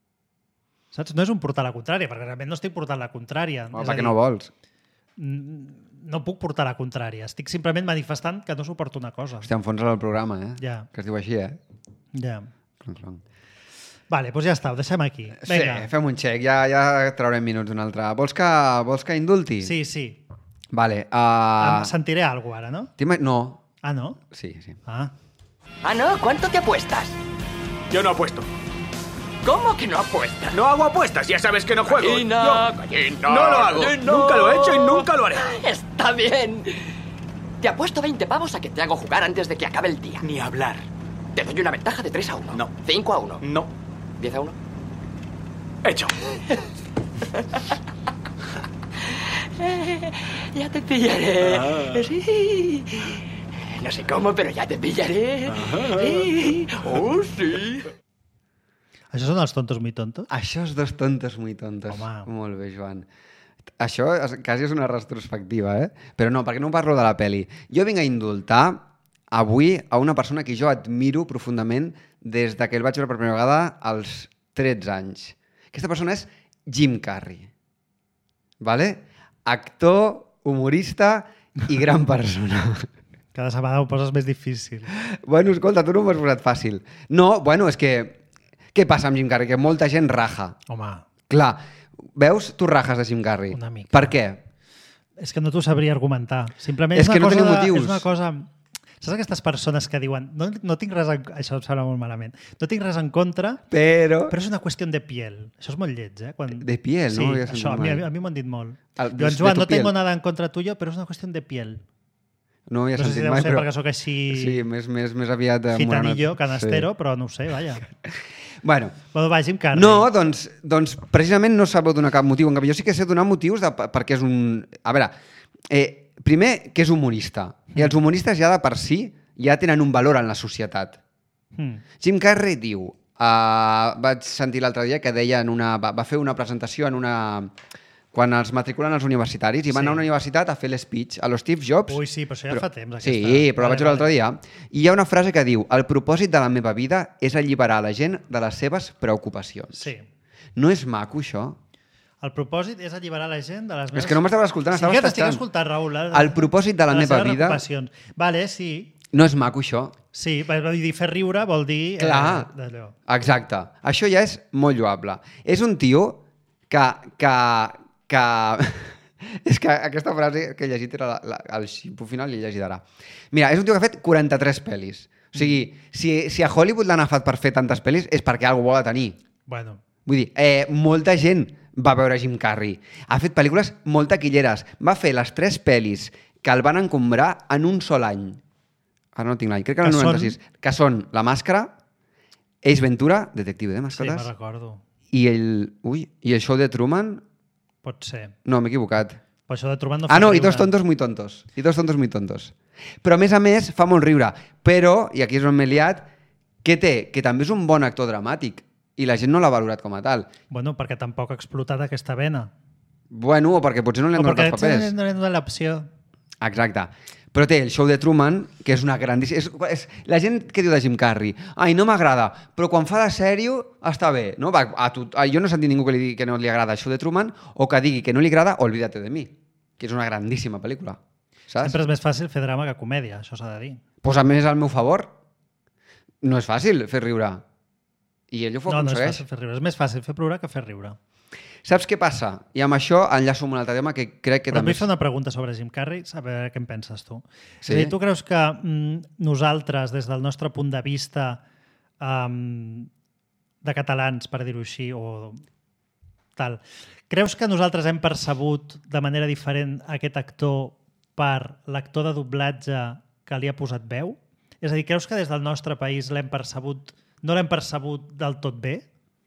Speaker 2: Saps? No és un portar la contrària, perquè realment no estic portant la contrària.
Speaker 3: Home,
Speaker 2: és a
Speaker 3: perquè
Speaker 2: dir,
Speaker 3: no vols.
Speaker 2: mm, no puc portar la contrària. Estic simplement manifestant que no suporto una cosa.
Speaker 3: Hòstia, enfonsar el programa, eh?
Speaker 2: Ja.
Speaker 3: Que es diu així, eh?
Speaker 2: Ja.
Speaker 3: Clonc, clonc.
Speaker 2: Vale, doncs ja està, ho deixem aquí. Vinga.
Speaker 3: Sí, fem un xec, ja, ja traurem minuts un altre. Vols que, vols que indulti?
Speaker 2: Sí, sí.
Speaker 3: Vale.
Speaker 2: Em
Speaker 3: Uh...
Speaker 2: sentiré alguna cosa, ara, no?
Speaker 3: t'ima- No.
Speaker 2: Ah, no?
Speaker 3: Sí, sí.
Speaker 2: Ah.
Speaker 5: Ah, no, ¿cuánto te apuestas?
Speaker 6: Yo no apuesto.
Speaker 5: ¿Cómo que no apuestas?
Speaker 6: No hago apuestas, ya sabes que no juego.
Speaker 5: Gallina,
Speaker 6: Yo-
Speaker 5: gallina,
Speaker 6: no lo hago.
Speaker 5: gallina.
Speaker 6: Nunca lo he hecho y nunca lo haré.
Speaker 5: Está bien. Te apuesto veinte pavos a que te hago jugar antes de que acabe el día.
Speaker 6: Ni hablar.
Speaker 5: Te doy una ventaja de tres a uno.
Speaker 6: No.
Speaker 5: cinco a uno.
Speaker 6: No.
Speaker 5: diez a uno.
Speaker 6: Hecho.
Speaker 5: Ya te pillaré.
Speaker 6: Ah.
Speaker 5: Sí. No sé cómo, pero ya te pillaré. Sí. Oh, sí.
Speaker 2: Això són els tontos muy tontos?
Speaker 3: Això és dos tontos muy tontos.
Speaker 2: Home.
Speaker 3: Molt bé, Joan. Això és, quasi és una retrospectiva, eh? Però no, perquè no parlo de la peli. Jo vinc a indultar avui a una persona que jo admiro profundament des de que el vaig veure per primera vegada als tretze anys. Aquesta persona és Jim Carrey. Vale? Actor, humorista i gran persona.
Speaker 2: Cada setmana ho poses més difícil.
Speaker 3: Bueno, escolta, tu no m'ho has posat fàcil. No, bueno, és que... Què passa amb Jim Carrey? Que molta gent raja.
Speaker 2: Home,
Speaker 3: Clar, veus? Tu rajes de Jim Carrey.
Speaker 2: Una mica.
Speaker 3: Per què?
Speaker 2: és que no t'ho sabria argumentar. Simplement
Speaker 3: És
Speaker 2: és,
Speaker 3: que
Speaker 2: una
Speaker 3: no
Speaker 2: cosa
Speaker 3: teniu
Speaker 2: de-
Speaker 3: motius.
Speaker 2: És una cosa... Saps aquestes persones que diuen no, no tinc res en... Això em sembla molt malament. No tinc res en contra,
Speaker 3: Però...
Speaker 2: però és una qüestió de piel. Això és molt lleig, eh? Quan...
Speaker 3: De piel,
Speaker 2: sí,
Speaker 3: no ho havia sentit
Speaker 2: això, a mi,
Speaker 3: mai.
Speaker 2: a mi m'ho han dit molt.
Speaker 3: El-
Speaker 2: Diuen,
Speaker 3: de
Speaker 2: Joan,
Speaker 3: tu
Speaker 2: no tengo
Speaker 3: piel.
Speaker 2: nada en contra tuyo, però és una qüestió de piel.
Speaker 3: No ho havia
Speaker 2: No sé si
Speaker 3: sentit
Speaker 2: deu
Speaker 3: mai,
Speaker 2: ser
Speaker 3: però...
Speaker 2: perquè sóc així
Speaker 3: Sí, més, més, més aviat... de
Speaker 2: gitanillo,
Speaker 3: moreno.
Speaker 2: canastero, però no ho sé, vaja.
Speaker 3: Sí. Bueno,
Speaker 2: Bueno, va, Jim Carrey.
Speaker 3: no, doncs, doncs precisament no sabeu donar cap motiu. En canvi, jo sí que sé donar motius de, perquè és un... A veure, eh, primer, que és humorista. I els humoristes ja de per si ja tenen un valor en la societat.
Speaker 2: Mm.
Speaker 3: Jim Carrey diu... Uh, vaig sentir l'altre dia que deia en una, va, va fer una presentació en una... quan els matriculen als universitaris i van
Speaker 2: Sí.
Speaker 3: anar a una universitat a fer l'speech a lo Steve Jobs.
Speaker 2: Ui, sí, però això ja fa temps, aquesta.
Speaker 3: Sí, però la
Speaker 2: Vale,
Speaker 3: vaig veure l'altre
Speaker 2: vale.
Speaker 3: dia. I hi ha una frase que diu: el propòsit de la meva vida és alliberar la gent de les seves preocupacions.
Speaker 2: Sí.
Speaker 3: No és maco, això?
Speaker 2: El propòsit és alliberar la gent de les meves...
Speaker 3: És que no m'estaves escoltant,
Speaker 2: sí
Speaker 3: estaves
Speaker 2: que t'estic
Speaker 3: tachant.
Speaker 2: escoltant, Raül. eh?
Speaker 3: El propòsit de la
Speaker 2: les
Speaker 3: meva
Speaker 2: teves
Speaker 3: vida-
Speaker 2: preocupacions. Vale, sí.
Speaker 3: No és maco, això?
Speaker 2: Sí, vol dir fer riure vol dir...
Speaker 3: Clar,
Speaker 2: Eh, d'allò.
Speaker 3: exacte. Això ja és molt lloable. És un tio que... que, que... és que aquesta frase que he llegit era la, la, el ximpo final i he llegit ara. Mira, és un tio que ha fet quaranta-tres pel·lis. O sigui, si, si a Hollywood l'han agafat per fer tantes pel·lis és perquè algú vol tenir.
Speaker 2: Bueno,
Speaker 3: Vull dir, eh, molta gent va veure Jim Carrey. Ha fet pel·lícules molt taquilleres. Va fer les tres pel·lis que el van encombrar en un sol any. Ara no tinc l'any, crec que era el
Speaker 2: Que són?
Speaker 3: noranta-sis. Que són La Màscara, Ace Ventura, Detective de
Speaker 2: sí,
Speaker 3: Mascotes,
Speaker 2: me'n recordo.
Speaker 3: i el... Ui, i el show de Truman...
Speaker 2: Pot ser.
Speaker 3: No, m'he equivocat.
Speaker 2: Per això de trobar no
Speaker 3: Ah,
Speaker 2: fa
Speaker 3: no, i
Speaker 2: riure.
Speaker 3: Dos tontos muy tontos. I Dos tontos muy tontos. Però, a més a més, fa molt riure. Però, i aquí és on m'he liat, què té? Que també és un bon actor dramàtic. I la gent no l'ha valorat com a tal.
Speaker 2: Bueno, perquè tampoc ha explotat aquesta vena.
Speaker 3: Bueno, o perquè potser no li
Speaker 2: O
Speaker 3: han donat
Speaker 2: perquè
Speaker 3: els papers.
Speaker 2: no li han donat l'opció.
Speaker 3: Exacte. Però té el show de Truman, que és una grandíssima... És, és, la gent que diu de Jim Carrey, ai, no m'agrada, però quan fa de sèrio està bé. No? Va, a tu, a, jo no he sentit ningú que li digui que no li agrada el show de Truman o que digui que no li agrada Olvídate de mi, que és una grandíssima pel·lícula. Saps?
Speaker 2: Sempre és més fàcil fer drama que comèdia, això s'ha de dir.
Speaker 3: Pues a més al meu favor. No és fàcil fer riure. I ell ho
Speaker 2: No, no és
Speaker 3: aconsegueix.
Speaker 2: fàcil fer riure. És més fàcil fer plorar que fer riure.
Speaker 3: Saps què passa? I amb això enllaço amb un altre tema que crec que
Speaker 2: Però et
Speaker 3: també...
Speaker 2: vull fer una pregunta sobre Jim Carrey, a veure què en penses tu.
Speaker 3: Sí?
Speaker 2: És a dir, tu creus que mm, nosaltres, des del nostre punt de vista um, de catalans, per dir-ho així, o tal, creus que nosaltres hem percebut de manera diferent aquest actor per l'actor de doblatge que li ha posat veu? És a dir, creus que des del nostre país l'hem percebut, no l'hem percebut del tot bé?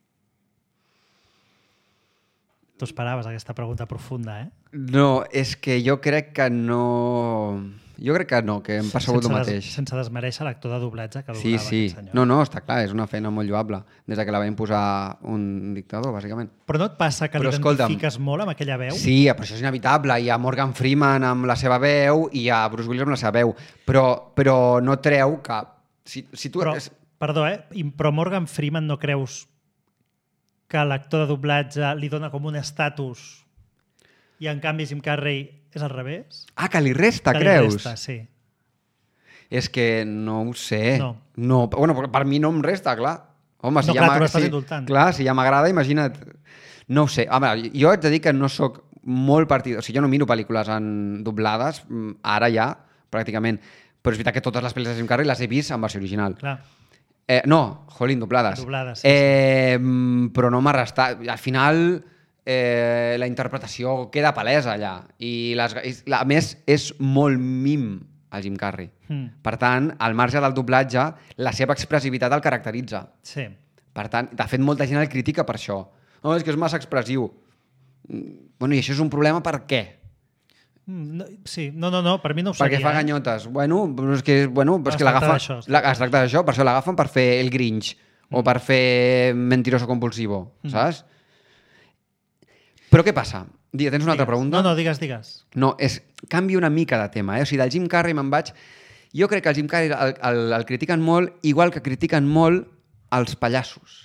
Speaker 2: Tu esperaves aquesta pregunta profunda, eh?
Speaker 3: No, és que jo crec que no... Jo crec que no, que hem percebut el
Speaker 2: sense,
Speaker 3: mateix.
Speaker 2: des, sense desmereixer l'actor de doblatge que
Speaker 3: Sí,
Speaker 2: doblava
Speaker 3: sí.
Speaker 2: aquest senyor.
Speaker 3: No, no, està clar, és una feina molt lloable. Des de que la va imposar un dictador, bàsicament.
Speaker 2: Però no et passa que
Speaker 3: Però escolta'm,
Speaker 2: l'identifiques molt amb aquella veu?
Speaker 3: Sí, però això és inevitable. Hi ha Morgan Freeman amb la seva veu i hi ha Bruce Willis amb la seva veu. Però, però no treu que... Si, si tu...
Speaker 2: Però,
Speaker 3: és...
Speaker 2: perdó, eh? I- Però Morgan Freeman no creus que l'actor de doblatge li dona com un estatus i en canvi Jim Carrey és al revés?
Speaker 3: Ah, que li resta,
Speaker 2: Que li
Speaker 3: creus?
Speaker 2: resta, sí.
Speaker 3: És que no ho sé.
Speaker 2: No.
Speaker 3: no. Bueno, per- per mi no em resta, clar. Home, si
Speaker 2: No,
Speaker 3: ja
Speaker 2: clar,
Speaker 3: m'ag-
Speaker 2: tu l'estàs
Speaker 3: si,
Speaker 2: indultant.
Speaker 3: Clar, si ja m'agrada, imagina't. No ho sé. Home, jo haig de dir que no sóc molt partidari. O sigui, jo no miro pel·lícules en doblades, mm, ara ja, pràcticament. Però és veritat que totes les pel·lícules de Jim Carrey les he vist en versió original.
Speaker 2: Clar.
Speaker 3: Eh, no, jolín, doblades.
Speaker 2: Doblades, sí,
Speaker 3: eh, sí. Però no m'ha restat. Al final, eh, la interpretació queda palesa allà. I les, i, a més, és molt mim el Jim Carrey.
Speaker 2: Mm.
Speaker 3: Per tant, al marge del doblatge, la seva expressivitat el caracteritza.
Speaker 2: Sí.
Speaker 3: Per tant, de fet, molta gent el critica per això. No, és que és massa expressiu. Mm, Bueno, i això és un problema per què?
Speaker 2: Mm, No, sí, no, no, no, per mi no ho
Speaker 3: Perquè
Speaker 2: seria.
Speaker 3: fa
Speaker 2: eh?
Speaker 3: ganyotes. Bueno, però és que, bueno, però és
Speaker 2: Es
Speaker 3: que
Speaker 2: tracta
Speaker 3: l'agafen...
Speaker 2: d'això, es
Speaker 3: la-
Speaker 2: tracta
Speaker 3: Es tracta d'això, per això l'agafen per fer el Grinch
Speaker 2: Mm.
Speaker 3: o per fer Mentiroso compulsivo, saps? Però què passa? Dia, tens una altra
Speaker 2: Digues.
Speaker 3: pregunta?
Speaker 2: No, no, digues, digues.
Speaker 3: No, és, canvia una mica de tema. Eh? O sigui, del Jim Carrey me'n vaig... Jo crec que el Jim Carrey el, el, el critiquen molt, igual que critiquen molt els pallassos.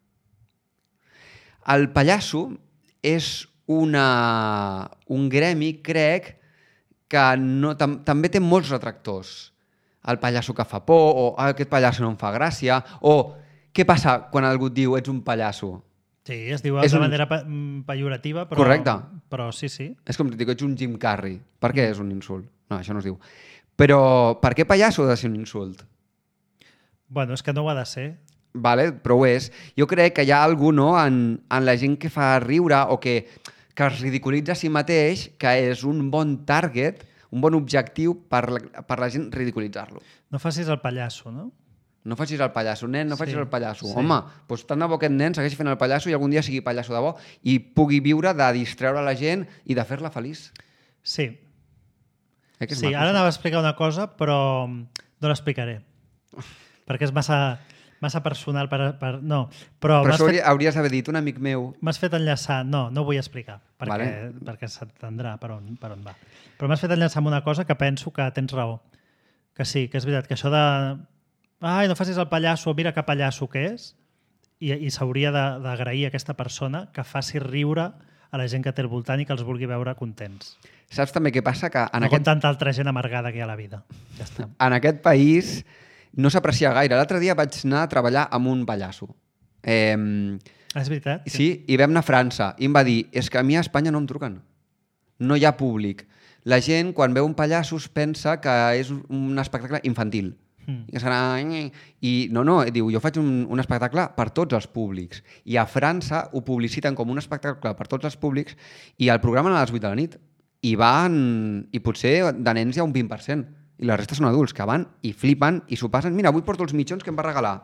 Speaker 3: El pallasso és una, un gremi, crec, que no, tam, també té molts retractors. El pallasso que fa por, o ah, aquest pallasso no em fa gràcia, o què passa quan algú et diu ets un pallasso?
Speaker 2: Sí, es diu
Speaker 3: És
Speaker 2: de
Speaker 3: un-
Speaker 2: manera pe mm, pejorativa, però...
Speaker 3: Correcte.
Speaker 2: Però sí, sí.
Speaker 3: És com si et dic, ets un Jim Carrey. Per què és un insult? No, això no es diu. Però per què pallasso ha de ser un insult?
Speaker 2: Bueno, és que no ho ha de ser.
Speaker 3: Vale, però ho és. Jo crec que hi ha algú, no, en, en la gent que fa riure o que, que es ridiculitza a si mateix, que és un bon target, un bon objectiu per la, per la gent ridiculitzar-lo.
Speaker 2: No facis el pallasso, no?
Speaker 3: No facis el pallasso, nen, no facis
Speaker 2: Sí,
Speaker 3: el pallasso.
Speaker 2: sí.
Speaker 3: Home, doncs tant de bo aquest nen segueixi fent el pallasso i algun dia sigui pallasso de bo i pugui viure de distreure la gent i de fer-la feliç.
Speaker 2: Sí.
Speaker 3: Eh, que és
Speaker 2: Sí,
Speaker 3: maco,
Speaker 2: ara
Speaker 3: això?
Speaker 2: anava a explicar una cosa, però no l'explicaré. Perquè és massa, massa personal per... per no, però,
Speaker 3: Però
Speaker 2: m'has
Speaker 3: això
Speaker 2: fet,
Speaker 3: hauria, hauries d'haver dit un amic meu.
Speaker 2: m'has fet enllaçar... No, no ho vull explicar, perquè,
Speaker 3: Vale.
Speaker 2: perquè s'entendrà per on, per on va. Però m'has fet enllaçar amb una cosa que penso que tens raó. Que sí, que és veritat, que això de... Ai, no facis el pallasso, mira que pallasso que és, i, i s'hauria de- d'agrair a aquesta persona que faci riure a la gent que té al voltant i que els vulgui veure contents.
Speaker 3: Saps també què passa? Que en,
Speaker 2: No com
Speaker 3: aquest,
Speaker 2: tanta altra gent amargada que hi ha a la vida. Ja està.
Speaker 3: en aquest país no s'aprecia gaire. L'altre dia vaig anar a treballar amb un pallasso. Eh,
Speaker 2: Ah, és veritat?
Speaker 3: sí, i vam anar a França i em va dir, és que a mi a Espanya no em truquen. No hi ha públic. La gent, quan veu un pallasso, es pensa que és un espectacle infantil.
Speaker 2: Mm.
Speaker 3: I, serà... I no, no, diu, jo faig un, un espectacle per tots els públics. I a França ho publiciten com un espectacle per tots els públics i el programen a les vuit de la nit. I van... I potser de nens hi ha un vint per cent. I la resta són adults que van i flipen i s'ho passen. Mira, avui porto els mitjons que em va regalar.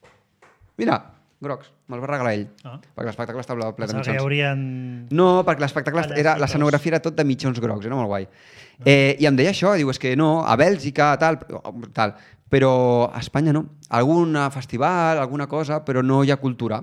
Speaker 3: Mira, grocs, me'ls va regalar ell.
Speaker 2: Ah.
Speaker 3: Perquè l'espectacle estava ple de
Speaker 2: Pensava que
Speaker 3: mitjons.
Speaker 2: hi haurien...
Speaker 3: No, perquè l'espectacle
Speaker 2: Allà
Speaker 3: era, la
Speaker 2: fitos.
Speaker 3: escenografia era tot de mitjons grocs, era molt guai. Eh, I em deia això, diu, és que no, a Bèlgica, tal, tal, però a Espanya no. Algun festival, alguna cosa, però no hi ha cultura.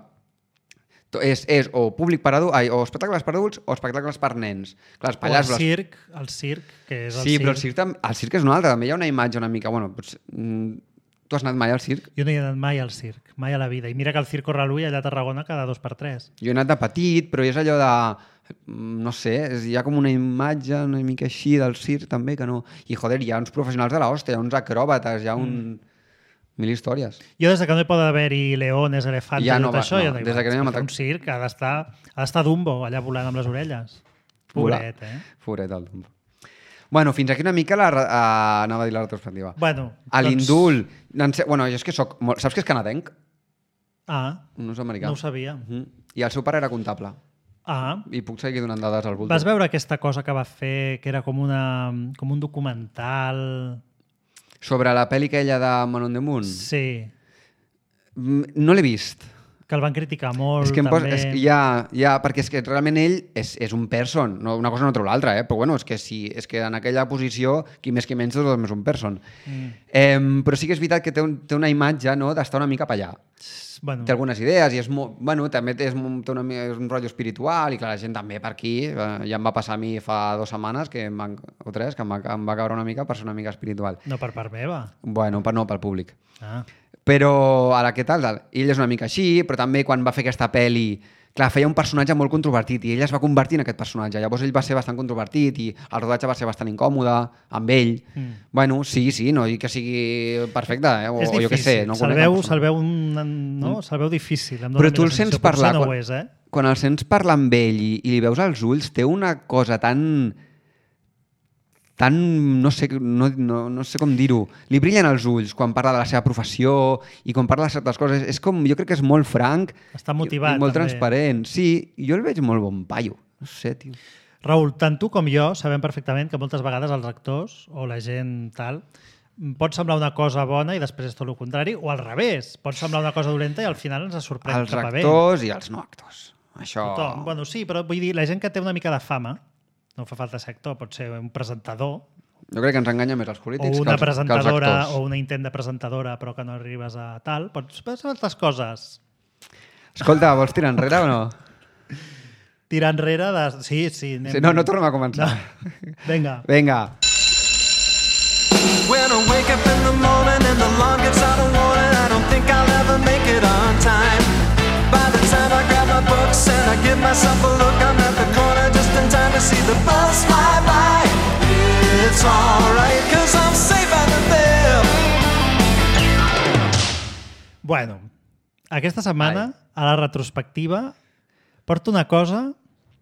Speaker 3: To- És, és o públic per adults, ai, o espectacles per adults o espectacles per nens. Clar, els
Speaker 2: O el
Speaker 3: pallassos... les-
Speaker 2: circ, el circ, que és el
Speaker 3: Sí,
Speaker 2: circ.
Speaker 3: però el circ, tam- el circ és un altre, també hi ha una imatge una mica... Bueno, potser, mm, tu has anat mai al circ?
Speaker 2: Jo no hi he anat mai al circ, mai a la vida. I mira que el Circo Reluí allà a Tarragona cada dos per tres.
Speaker 3: Jo he anat de petit, però és allò de... No sé, és, hi ha com una imatge una mica així del circ també, que no... I, joder, hi ha uns professionals de l'hòstia, hi ha uns acròbates, hi ha un... Mm. Mil històries.
Speaker 2: Jo des que no hi pot haver-hi leones, elefants
Speaker 3: Ja
Speaker 2: i
Speaker 3: no
Speaker 2: tot
Speaker 3: va-
Speaker 2: això,
Speaker 3: no,
Speaker 2: jo dic,
Speaker 3: des de que
Speaker 2: "Va,
Speaker 3: anem a
Speaker 2: fer
Speaker 3: atac-
Speaker 2: un circ ha d'estar ha d'estar Dumbo allà volant amb les orelles. Pobret, eh?
Speaker 3: Pobret, el Dumbo. Bueno, fins aquí una mica la... re- Uh, anava a dir la retrospectiva.
Speaker 2: Bueno,
Speaker 3: A
Speaker 2: doncs-
Speaker 3: l'indult... Doncs... Bueno, jo és que soc... Molt... Saps que és canadenc?
Speaker 2: Ah,
Speaker 3: No és americà.
Speaker 2: no ho sabia.
Speaker 3: Mhm. I el seu pare era comptable.
Speaker 2: Ah,
Speaker 3: I puc seguir donant dades al voltant.
Speaker 2: vas veure aquesta cosa que va fer, que era com, una, com un documental...
Speaker 3: Sobre la pel·li aquella de Man on the Moon?
Speaker 2: Sí,
Speaker 3: Mm, No l'he vist.
Speaker 2: que el van criticar molt,
Speaker 3: És que em
Speaker 2: també.
Speaker 3: posa, és, que ja, ja, perquè és que realment ell és, és un person, no, una cosa no treu l'altra, eh? Però bueno, és que, sí, és que en aquella posició, qui més qui menys, tot és un person.
Speaker 2: Mm.
Speaker 3: Eh, però sí que és veritat que té, un, té una imatge, no?, d'estar una mica per allà.
Speaker 2: Bueno,
Speaker 3: Té algunes idees i és molt, bueno, també té, és, un- té una, mi- és un rotllo espiritual i clar, la gent també per aquí, eh, ja em va passar a mi fa dues setmanes que em van, o tres, que em va, em va caure una mica per ser una mica espiritual.
Speaker 2: no per part meva.
Speaker 3: Bueno, per, no, pel públic.
Speaker 2: Ah.
Speaker 3: Però, ara, què tal? Ell és una mica així, però també quan va fer aquesta pel·li, clar, feia un personatge molt controvertit i ell es va convertir en aquest personatge. Llavors ell va ser bastant controvertit i el rodatge va ser bastant incòmode amb ell.
Speaker 2: Mm.
Speaker 3: Bueno, sí, sí, no dic que sigui perfecte, eh? o,
Speaker 2: És
Speaker 3: o jo què sé.
Speaker 2: difícil,
Speaker 3: No
Speaker 2: se'l
Speaker 3: conec
Speaker 2: veu,
Speaker 3: cap
Speaker 2: se'l
Speaker 3: persona.
Speaker 2: veu, un, no? se'l veu difícil. em dóna
Speaker 3: Però
Speaker 2: a mi
Speaker 3: tu
Speaker 2: la
Speaker 3: el sents
Speaker 2: sensació. Potser
Speaker 3: parlar...
Speaker 2: no
Speaker 3: quan,
Speaker 2: ho és, eh?
Speaker 3: quan el sents parlar amb ell i, i li veus als ulls, té una cosa tan... tan... no sé, no, no, no sé com dir-ho. Li brillen els ulls quan parla de la seva professió i quan parla de certes coses. És com, jo crec que és molt franc
Speaker 2: Està motivat,
Speaker 3: i, i molt
Speaker 2: també.
Speaker 3: transparent. Sí, jo el veig molt bon paio. No sé, tio.
Speaker 2: Raül, tant tu com jo sabem perfectament que moltes vegades els actors o la gent tal pot semblar una cosa bona i després és tot el contrari, o al revés, pot semblar una cosa dolenta i al final ens sorprèn
Speaker 3: Els
Speaker 2: cap a bé.
Speaker 3: actors i els no actors. Això...
Speaker 2: Tothom. Bueno, sí, però vull dir, la gent que té una mica de fama, no fa falta ser actor, pot ser un presentador,
Speaker 3: Jo crec que ens enganya més els
Speaker 2: o
Speaker 3: polítics
Speaker 2: una
Speaker 3: que els, que els
Speaker 2: presentadora,
Speaker 3: actors.
Speaker 2: o una intent de presentadora, però que no arribes a tal, pots fer altres coses.
Speaker 3: Escolta, vols tirar enrere o no?
Speaker 2: Tirar enrere de... Sí, sí. Anem...
Speaker 3: Sí, no, no tornem a començar.
Speaker 2: No. Vinga.
Speaker 3: Vinga.
Speaker 7: When I wake up in the morning and the alarm gives out a warning, I don't think I'll ever make it on time. By the time I grab my books and I give myself a look, I'm at the corner just in time to see the bus fly by. It's alright, cause I'm safe out of there.
Speaker 2: Bueno, aquesta setmana, a la retrospectiva, porto una cosa...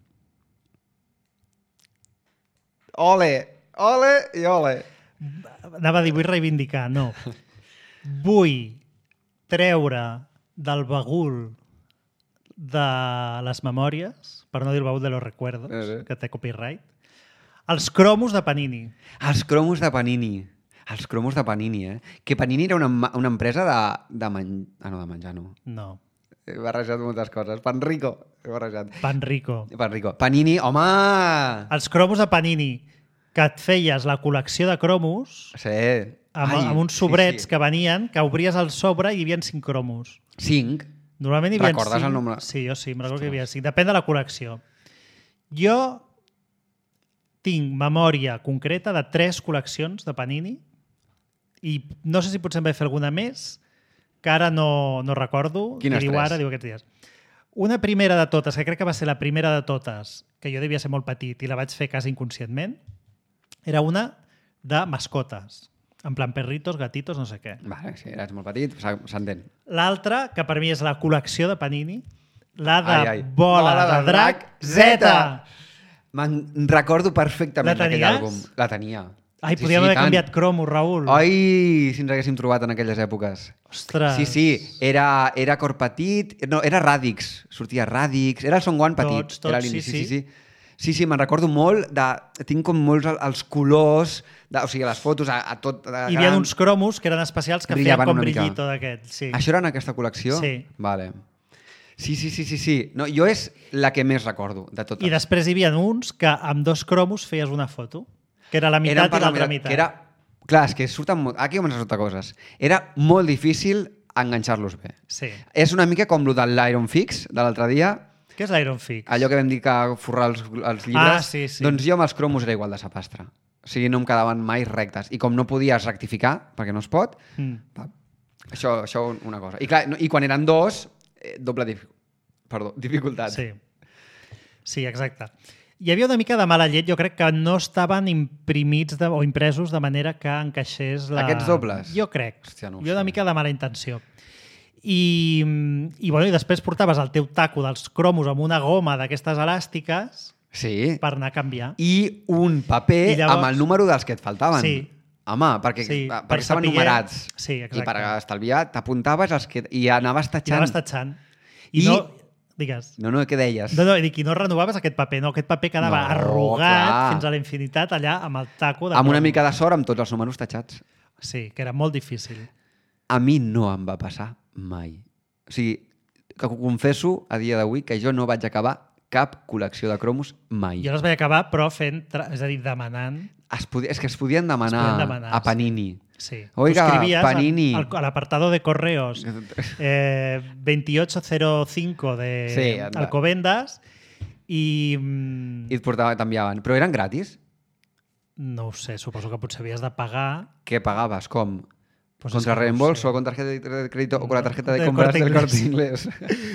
Speaker 3: Ole, ole i ole.
Speaker 2: Anava a dir, vull reivindicar, no. Vull treure del bagul de les memòries, per no dir el baúl de los recuerdos,
Speaker 3: Eh, eh.
Speaker 2: que té copyright, els cromos de Panini.
Speaker 3: Els cromos de Panini. Els cromos de Panini, eh? Que Panini era una, ma- una empresa de, de menjar... Ah, no, de menjar no.
Speaker 2: No,
Speaker 3: He barrejat moltes coses. Panrico. He barrejat.
Speaker 2: Pan Rico.
Speaker 3: Panrico. Panini, home!
Speaker 2: Els cromos de Panini, que et feies la col·lecció de cromos
Speaker 3: Sí.
Speaker 2: amb,
Speaker 3: Ai,
Speaker 2: amb uns sobrets
Speaker 3: sí, sí.
Speaker 2: que venien, que obries el sobre i hi havia cinc cromos.
Speaker 3: Cinc.
Speaker 2: Normalment hi havia
Speaker 3: Recordes
Speaker 2: cinc.
Speaker 3: el nombre?
Speaker 2: Sí, jo sí, em recordo que hi havia cinc. Depèn de la col·lecció. Jo tinc memòria concreta de tres col·leccions de Panini i no sé si potser em vaig fer alguna més que ara no, no recordo.
Speaker 3: Quines
Speaker 2: Qui diu
Speaker 3: tres?
Speaker 2: ara, diu aquests dies. Una primera de totes, que crec que va ser la primera de totes, que jo devia ser molt petit i la vaig fer quasi inconscientment, era una de mascotes. En plan perritos, gatitos, no sé què.
Speaker 3: Vale, sí, eres molt petit, s'ha- s'entén.
Speaker 2: L'altra, que per mi és la col·lecció de Panini, la de
Speaker 3: Ai, ai.
Speaker 2: Bola,
Speaker 3: Bola
Speaker 2: de
Speaker 3: de
Speaker 2: Drac
Speaker 3: Drac
Speaker 2: Z.
Speaker 3: Me'n recordo perfectament
Speaker 2: La
Speaker 3: d'aquell
Speaker 2: tenies?
Speaker 3: àlbum. La tenia.
Speaker 2: Ai,
Speaker 3: Sí,
Speaker 2: podíem
Speaker 3: sí,
Speaker 2: haver
Speaker 3: tant.
Speaker 2: canviat cromos, Raül.
Speaker 3: Ai, si ens haguéssim trobat en aquelles èpoques.
Speaker 2: Ostres.
Speaker 3: Sí, sí, era, era cor petit, no, era Radix, sortia Radix, era el Son Gohan petit.
Speaker 2: Tots, tots,
Speaker 3: era
Speaker 2: sí,
Speaker 3: l'inici,
Speaker 2: sí.
Speaker 3: sí, sí. Sí, sí, me'n recordo molt, de, tinc com molts el- els colors, de, o sigui, les fotos a, a tot... A
Speaker 2: Hi havia uns cromos que eren especials que
Speaker 3: Brillaven
Speaker 2: feien com
Speaker 3: una mica.
Speaker 2: brillito d'aquest. Sí.
Speaker 3: Això era en aquesta col·lecció?
Speaker 2: Sí.
Speaker 3: Vale. Sí, sí, sí, sí, sí. No, jo és la que més recordo de totes.
Speaker 2: I després hi havia uns que amb dos cromos feies una foto, que era la
Speaker 3: Eren
Speaker 2: meitat
Speaker 3: per
Speaker 2: i
Speaker 3: la
Speaker 2: l'altra
Speaker 3: meitat,
Speaker 2: meitat.
Speaker 3: que era... Clar, és que surten... molt- Aquí comencen a sortir coses. Era molt difícil enganxar-los bé.
Speaker 2: Sí.
Speaker 3: És una mica com el de l'Iron Fix de l'altre dia,
Speaker 2: Què és l'Iron Fix?
Speaker 3: allò que vam dir que forrar els, els llibres.
Speaker 2: Ah, sí, sí.
Speaker 3: Doncs jo amb els cromos era igual de sapastre. O sigui, no em quedaven mai rectes. I com no podies rectificar, perquè no es pot,
Speaker 2: Mm.
Speaker 3: va, això, això una cosa. I, clar, no, i quan eren dos, eh, doble dif... Perdó, dificultat.
Speaker 2: Sí. Sí, exacte. Hi havia una mica de mala llet, jo crec que no estaven imprimits de, o impresos de manera que encaixés la...
Speaker 3: Aquests dobles?
Speaker 2: Jo crec.
Speaker 3: Hòstia, no ho
Speaker 2: Hi havia una
Speaker 3: sé.
Speaker 2: mica de mala intenció. I, i, bueno, i després portaves el teu taco dels cromos amb una goma d'aquestes elàstiques
Speaker 3: Sí.
Speaker 2: per anar a canviar.
Speaker 3: I un paper
Speaker 2: I llavors-
Speaker 3: amb el número dels que et faltaven.
Speaker 2: Sí.
Speaker 3: Home, perquè,
Speaker 2: Sí,
Speaker 3: perquè
Speaker 2: per
Speaker 3: estaven
Speaker 2: saber-
Speaker 3: numerats.
Speaker 2: Sí, exacte.
Speaker 3: I per estalviar t'apuntaves els que... i anaves
Speaker 2: I
Speaker 3: tatxant.
Speaker 2: anaves tatxant. I,
Speaker 3: I-
Speaker 2: no... Digues.
Speaker 3: No, no, què deies?
Speaker 2: No, no, dic, i no renovaves aquest paper, no, aquest paper quedava
Speaker 3: No,
Speaker 2: arrugat
Speaker 3: clar.
Speaker 2: fins a la infinitat allà amb el taco de
Speaker 3: Amb una
Speaker 2: cromo.
Speaker 3: mica de sort, amb tots els números tatxats.
Speaker 2: Sí, que era molt difícil.
Speaker 3: A mi no em va passar mai. O sigui, que ho confesso a dia d'avui que jo no vaig acabar cap col·lecció de cromos mai.
Speaker 2: Jo les vaig acabar, però fent, tra- és a dir, demanant.
Speaker 3: Es podia, és que es podien demanar,
Speaker 2: Es podien demanar,
Speaker 3: a Panini.
Speaker 2: Sí.
Speaker 3: Oiga,
Speaker 2: Tu escribies
Speaker 3: Panini.
Speaker 2: al, al apartado de correos eh, veintiocho cero cinco de
Speaker 3: Sí, anda.
Speaker 2: Alcobendas i... mm,
Speaker 3: I et portava, t'enviaven. Però eren gratis?
Speaker 2: No ho sé, suposo que potser havies de pagar.
Speaker 3: Què pagaves? Com?
Speaker 2: Pues
Speaker 3: ¿Contra
Speaker 2: es que no
Speaker 3: reembolso,
Speaker 2: sé.
Speaker 3: con tarjeta de crédito o con la tarjeta de
Speaker 2: Del
Speaker 3: compras
Speaker 2: Corte
Speaker 3: del
Speaker 2: Inglés.
Speaker 3: Corte Inglés?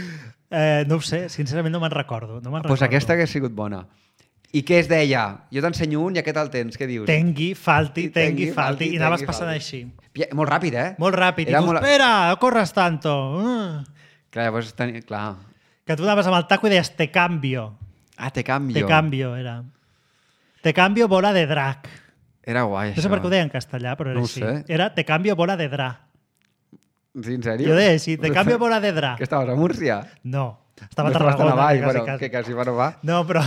Speaker 2: Eh, no ho sé, sincerament no me'n recordo. No me'n
Speaker 3: Doncs pues
Speaker 2: recordo.
Speaker 3: aquesta hagués sigut bona. I què es deia? Jo t'ensenyo un i aquest el tens. Què dius?
Speaker 2: Tengui, falti,
Speaker 3: I
Speaker 2: tengui,
Speaker 3: tengui,
Speaker 2: falti.
Speaker 3: falti,
Speaker 2: I anaves
Speaker 3: tengui,
Speaker 2: passant
Speaker 3: falti.
Speaker 2: així.
Speaker 3: Pia- Molt ràpid, eh?
Speaker 2: Molt ràpid.
Speaker 3: Era
Speaker 2: I tu,
Speaker 3: molt-
Speaker 2: espera, no corres tanto. Uh.
Speaker 3: Clar, llavors tenia... Clar.
Speaker 2: Que tu anaves amb el taco i deies, te cambio.
Speaker 3: Ah, te canvio.
Speaker 2: Te cambio, era. Te cambio bola de drac.
Speaker 3: Era guai,
Speaker 2: No sé
Speaker 3: això.
Speaker 2: per què ho deia en castellà, però era
Speaker 3: No ho
Speaker 2: així.
Speaker 3: sé.
Speaker 2: Era te cambio bola de drac.
Speaker 3: Sí, en sèrio?
Speaker 2: Jo deia així, te cambio bola de drac.
Speaker 3: Que estaves a Múrcia?
Speaker 2: No, estava a
Speaker 3: No estaves tan
Speaker 2: Tarragona.
Speaker 3: avall,
Speaker 2: que quasi,
Speaker 3: bueno,
Speaker 2: quasi.
Speaker 3: que quasi va no va.
Speaker 2: No, però...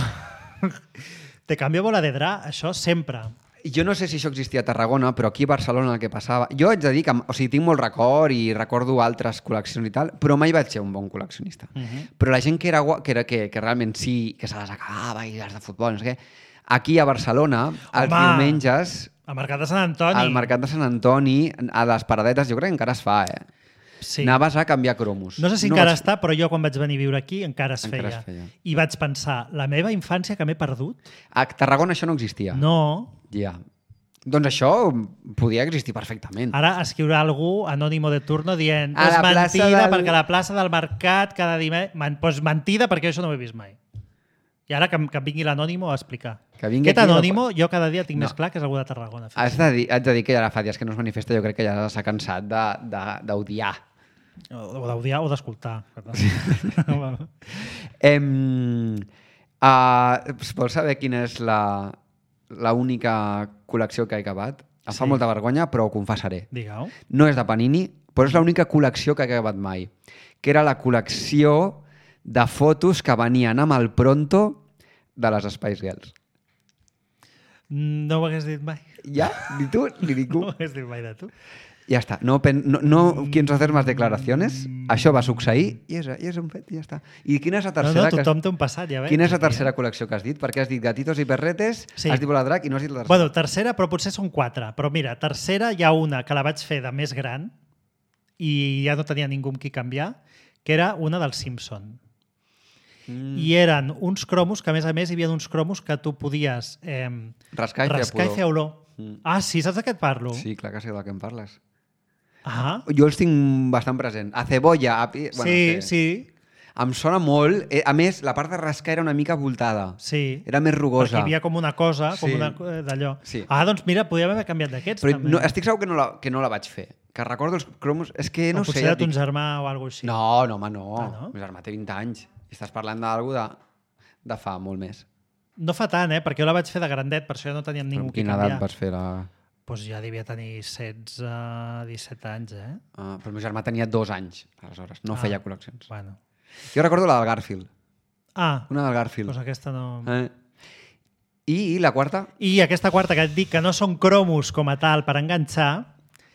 Speaker 2: te cambio bola de drac, això sempre.
Speaker 3: Jo no sé si això existia a Tarragona, però aquí a Barcelona el que passava... Jo haig de dir que o sigui, tinc molt record i recordo altres col·leccions i tal, però mai vaig ser un bon col·leccionista. Uh -huh. Però la gent que era, gua- que, era que, que realment sí, que se les acabava i les de futbol, no sé què, aquí a Barcelona, els
Speaker 2: Home!
Speaker 3: diumenges,
Speaker 2: Al Mercat de Sant Antoni.
Speaker 3: al Mercat de Sant Antoni, a les paradetes, jo crec que encara es fa, eh?
Speaker 2: Sí.
Speaker 3: Anaves a canviar cromos.
Speaker 2: No sé si encara
Speaker 3: vaig-
Speaker 2: està, però jo quan vaig venir a viure aquí encara es,
Speaker 3: Encara
Speaker 2: feia.
Speaker 3: es feia.
Speaker 2: I vaig pensar, la meva infància que m'he perdut?
Speaker 3: A Tarragona això no existia.
Speaker 2: No.
Speaker 3: Ja. Doncs això podia existir perfectament.
Speaker 2: Ara escriurà algú, anònimo de turno, dient
Speaker 3: A
Speaker 2: és
Speaker 3: la plaça
Speaker 2: mentida
Speaker 3: del-
Speaker 2: perquè a la plaça del Mercat cada dimecres... Man, doncs mentida perquè això no ho he vist mai. I ara que, em- que em vingui l'anònimo a explicar.
Speaker 3: Que vingui
Speaker 2: Aquest
Speaker 3: aquí,
Speaker 2: anònimo, jo cada dia tinc
Speaker 3: No.
Speaker 2: més clar que és algú de Tarragona.
Speaker 3: Has de dir, haig de dir que ja fa dies que no es manifesta, jo crec que ja s'ha cansat de- de- d'odiar.
Speaker 2: O, o d'audiar o d'escoltar.
Speaker 3: Em, uh, vols saber quina és la, la única col·lecció que he acabat? Em fa
Speaker 2: Sí.
Speaker 3: molta vergonya, però ho confessaré.
Speaker 2: Digue-ho.
Speaker 3: No és de Panini, però és l'única col·lecció que he acabat mai. Que era la col·lecció de fotos que venien amb el pronto de les Spice Girls.
Speaker 2: No ho hagués dit mai.
Speaker 3: Ja? Ni tu ni ningú.
Speaker 2: No ho hagués dit mai de tu.
Speaker 3: Ja està. No, pen- no, no quiero hacer más declaraciones. Això va succeir i és, i és un fet, i ja està. I quina és la
Speaker 2: No,
Speaker 3: tercera?
Speaker 2: no,
Speaker 3: que has-
Speaker 2: tothom té un passat, ja veig.
Speaker 3: Quina és la
Speaker 2: aquí, eh?
Speaker 3: tercera col·lecció que has dit? Perquè has dit gatitos i perretes,
Speaker 2: Sí.
Speaker 3: has dit bola de drac i no has dit la tercera.
Speaker 2: Bueno, tercera, però potser són quatre. Però mira, tercera hi ha una que la vaig fer de més gran i ja no tenia ningú amb qui canviar, que era una dels Simpson. Mm. I eren uns cromos, que a més a més hi havia uns cromos que tu podies eh,
Speaker 3: Rascar i fer
Speaker 2: rascar i
Speaker 3: pudor.
Speaker 2: fer olor.
Speaker 3: Mm.
Speaker 2: Ah, sí, saps de què et parlo?
Speaker 3: Sí, clar que sé del que em parles.
Speaker 2: Ah,
Speaker 3: Jo els tinc bastant present. A cebolla, a pi... Bueno,
Speaker 2: sí,
Speaker 3: sé.
Speaker 2: sí.
Speaker 3: Em sona molt. Eh, A més, la part de rascar era una mica voltada.
Speaker 2: Sí.
Speaker 3: Era més rugosa.
Speaker 2: Perquè hi havia com una cosa, com
Speaker 3: Sí.
Speaker 2: una eh, d'allò.
Speaker 3: Sí.
Speaker 2: Ah, doncs mira, podríem haver canviat d'aquests,
Speaker 3: Però
Speaker 2: també.
Speaker 3: no, estic segur que no, la, que no la vaig fer. Que recordo els cromos... És que no
Speaker 2: o
Speaker 3: ho sé.
Speaker 2: potser
Speaker 3: ja
Speaker 2: de
Speaker 3: et
Speaker 2: ton
Speaker 3: dic.
Speaker 2: germà o alguna cosa així.
Speaker 3: No, no, home, no.
Speaker 2: Ah, no?
Speaker 3: El germà té vint anys. I estàs parlant d'algú de, de fa molt més.
Speaker 2: No fa tant, eh? Perquè jo la vaig fer de grandet, per això ja no teníem ningú
Speaker 3: Amb
Speaker 2: que
Speaker 3: quina
Speaker 2: canviar.
Speaker 3: edat vas fer la...
Speaker 2: Doncs ja devia tenir setze, disset anys, eh?
Speaker 3: Uh, però el meu germà tenia dos anys, aleshores. No
Speaker 2: Ah.
Speaker 3: feia col·leccions.
Speaker 2: Bueno.
Speaker 3: Jo recordo la del Garfield.
Speaker 2: Ah,
Speaker 3: Una del Garfield.
Speaker 2: doncs aquesta no...
Speaker 3: Eh? I, I la quarta?
Speaker 2: I aquesta quarta que et dic, que no són cromos com a tal per enganxar,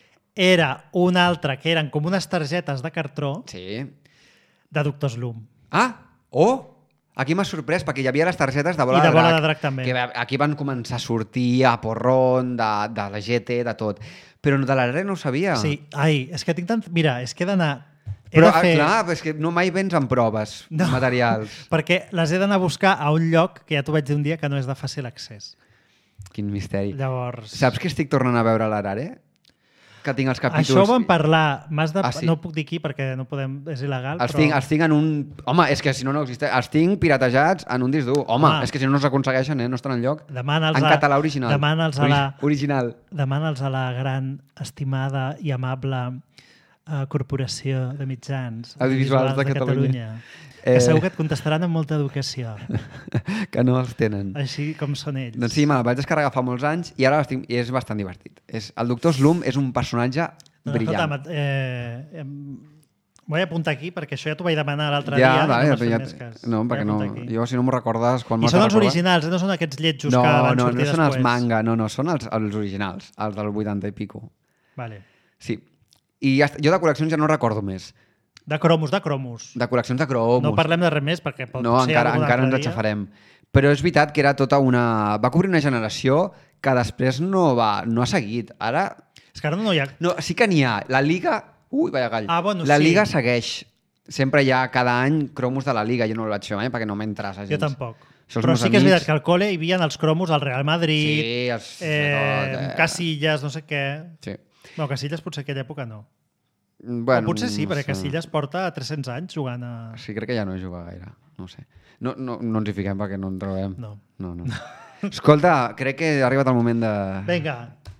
Speaker 2: era una altra que eren com unes targetes de cartró
Speaker 3: Sí.
Speaker 2: de Doctor Slum.
Speaker 3: Ah! Oh! Aquí m'ha sorprès, perquè hi havia les targetes de bola,
Speaker 2: I de
Speaker 3: de,
Speaker 2: bola
Speaker 3: drac,
Speaker 2: de drac també.
Speaker 3: Que aquí van començar a sortir a porron, de, de la G T, de tot. Però de l'Arena no ho sabia.
Speaker 2: Sí, ai, és que tinc tant... Mira, és que he d'anar... He
Speaker 3: Però,
Speaker 2: de fer...
Speaker 3: ah, clar, és que no mai vens amb proves
Speaker 2: No.
Speaker 3: materials.
Speaker 2: Perquè les he d'anar a buscar a un lloc que ja t'ho vaig dir un dia que no és de fàcil accés.
Speaker 3: Quin misteri.
Speaker 2: Llavors...
Speaker 3: Saps que estic tornant a veure l'Arare? Que tinc els capítols...
Speaker 2: Això ho vam parlar. M'has de...
Speaker 3: Ah, sí?
Speaker 2: No ho puc dir aquí perquè no podem... és il·legal,
Speaker 3: Els,
Speaker 2: però...
Speaker 3: tinc, els tinc en un... Home, és que si no, no existeix. Els tinc piratejats en un disc dur. Home,
Speaker 2: Home.
Speaker 3: és que si no, no s'aconsegueixen, eh? No estan enlloc.
Speaker 2: Demana'ls
Speaker 3: En
Speaker 2: a-
Speaker 3: català original.
Speaker 2: demana'ls a la-
Speaker 3: Ori- Original.
Speaker 2: Demana'ls a la gran, estimada i amable uh, Corporació de Mitjans
Speaker 3: Audiovisuals de Catalunya.
Speaker 2: Que
Speaker 3: Eh.
Speaker 2: segur que et contestaran amb molta educació,
Speaker 3: Que no els tenen.
Speaker 2: així com són ells.
Speaker 3: Doncs sí, me'l vaig descarregar fa molts anys i ara l'estic... i és bastant divertit. És... El doctor Slum és un personatge
Speaker 2: Doncs,
Speaker 3: brillant.
Speaker 2: escolta'm, eh, em... m'ho he apuntat aquí perquè això ja t'ho vaig demanar l'altre
Speaker 3: ja,
Speaker 2: dia.
Speaker 3: vale,
Speaker 2: i no m'has
Speaker 3: però
Speaker 2: fet
Speaker 3: ja...
Speaker 2: més cas.
Speaker 3: No,
Speaker 2: M'ho he
Speaker 3: perquè no...
Speaker 2: apuntat aquí.
Speaker 3: Jo, si no m'ho recordes... Quan
Speaker 2: I
Speaker 3: m'ho
Speaker 2: són
Speaker 3: has de
Speaker 2: els
Speaker 3: recordar-
Speaker 2: originals, eh? No són aquests lletjos
Speaker 3: No,
Speaker 2: que van
Speaker 3: no,
Speaker 2: sortir
Speaker 3: no són els
Speaker 2: després.
Speaker 3: manga, no, no, són els, els originals, els del vuitanta i pico.
Speaker 2: Vale.
Speaker 3: Sí. I ja, està- jo de col·leccions ja no recordo més.
Speaker 2: De cromos, de cromos.
Speaker 3: De col·leccions de cromos.
Speaker 2: No parlem de res més perquè pot
Speaker 3: No,
Speaker 2: ser
Speaker 3: encara,
Speaker 2: algun
Speaker 3: encara ens
Speaker 2: altre dia.
Speaker 3: aixafarem. Però és veritat que era tota una... Va cobrir una generació que després no, va, no ha seguit. Ara...
Speaker 2: És que ara no hi ha...
Speaker 3: No, sí que n'hi ha. La Liga... Ui, vaya gall.
Speaker 2: Ah, bueno,
Speaker 3: la
Speaker 2: sí.
Speaker 3: Liga segueix. Sempre hi ha cada any cromos de la Liga. Jo no el vaig fer mai perquè no m'interessa gens.
Speaker 2: Jo tampoc.
Speaker 3: Això els
Speaker 2: Però
Speaker 3: meus
Speaker 2: sí que és
Speaker 3: amics-
Speaker 2: veritat que al col·le hi havia els cromos al Real Madrid,
Speaker 3: Sí, els...
Speaker 2: eh,
Speaker 3: tot, eh.
Speaker 2: Casillas, no sé què...
Speaker 3: Sí.
Speaker 2: No, Casillas potser aquella època no.
Speaker 3: Bueno,
Speaker 2: o potser sí,
Speaker 3: no
Speaker 2: perquè
Speaker 3: sé.
Speaker 2: Casillas porta tres-cents anys jugant a...
Speaker 3: Sí, crec que ja no juga gaire. No ho sé. No, no, no ens hi fiquem perquè no en trobem.
Speaker 2: No.
Speaker 3: No, no. Escolta, crec que ha arribat el moment de...
Speaker 2: Vinga,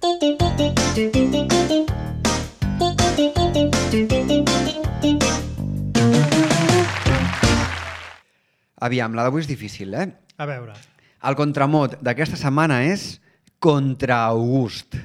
Speaker 3: Aviam, la d'avui és difícil, eh?
Speaker 2: a veure.
Speaker 3: El contramot d'aquesta setmana és contra August.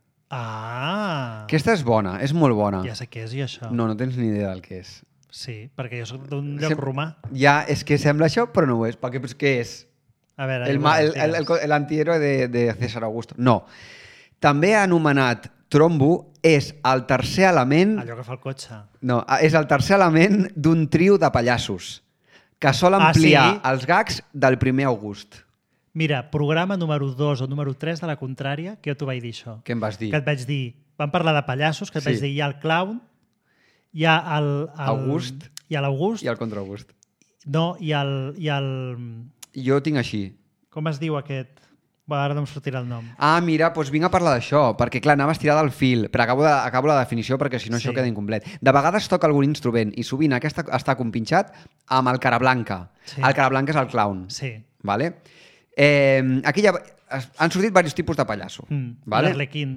Speaker 2: Ah!
Speaker 3: Aquesta és bona, és molt bona.
Speaker 2: Ja sé què és, i això.
Speaker 3: No, no tens ni idea del que és.
Speaker 2: Sí, perquè jo soc d'un lloc
Speaker 3: Sem-
Speaker 2: romà.
Speaker 3: Ja, és que sembla això, però no ho és. Perquè, pues, què és?
Speaker 2: A veure...
Speaker 3: El,
Speaker 2: igual,
Speaker 3: ma- el, el,
Speaker 2: digues.
Speaker 3: el, l'antihéroe de, de César Augusto. No. També anomenat trombo, és el tercer element...
Speaker 2: Allò que fa el cotxe.
Speaker 3: No, és el tercer element d'un trio de pallassos que sol
Speaker 2: Ah,
Speaker 3: ampliar
Speaker 2: sí?
Speaker 3: els gags del primer August.
Speaker 2: Mira, programa número dos o número tres de la contrària, que jo t'ho vaig dir això.
Speaker 3: Què em vas dir?
Speaker 2: Que et vaig dir... Vam parlar de pallassos, que et
Speaker 3: Sí.
Speaker 2: vaig dir hi ha el clown, hi ha el... el
Speaker 3: August.
Speaker 2: Hi ha l'August.
Speaker 3: I el contra August.
Speaker 2: No, hi ha el, hi ha el...
Speaker 3: Jo tinc així.
Speaker 2: Com es diu aquest? Bueno, ara no em sortirà el nom.
Speaker 3: Ah, mira, doncs vinc a parlar d'això, perquè clar, anaves tirada del fil, però acabo, de, acabo la definició perquè si no
Speaker 2: Sí.
Speaker 3: això queda incomplet. De vegades toca algun instrument i sovint aquesta està compinxat amb el Carablanca.
Speaker 2: Sí.
Speaker 3: El Carablanca és el clown.
Speaker 2: Sí.
Speaker 3: Vale? Eh, aquí ja es- han sortit diversos tipus de pallasso.
Speaker 2: Mm.
Speaker 3: Vale?
Speaker 2: L'Arlequín.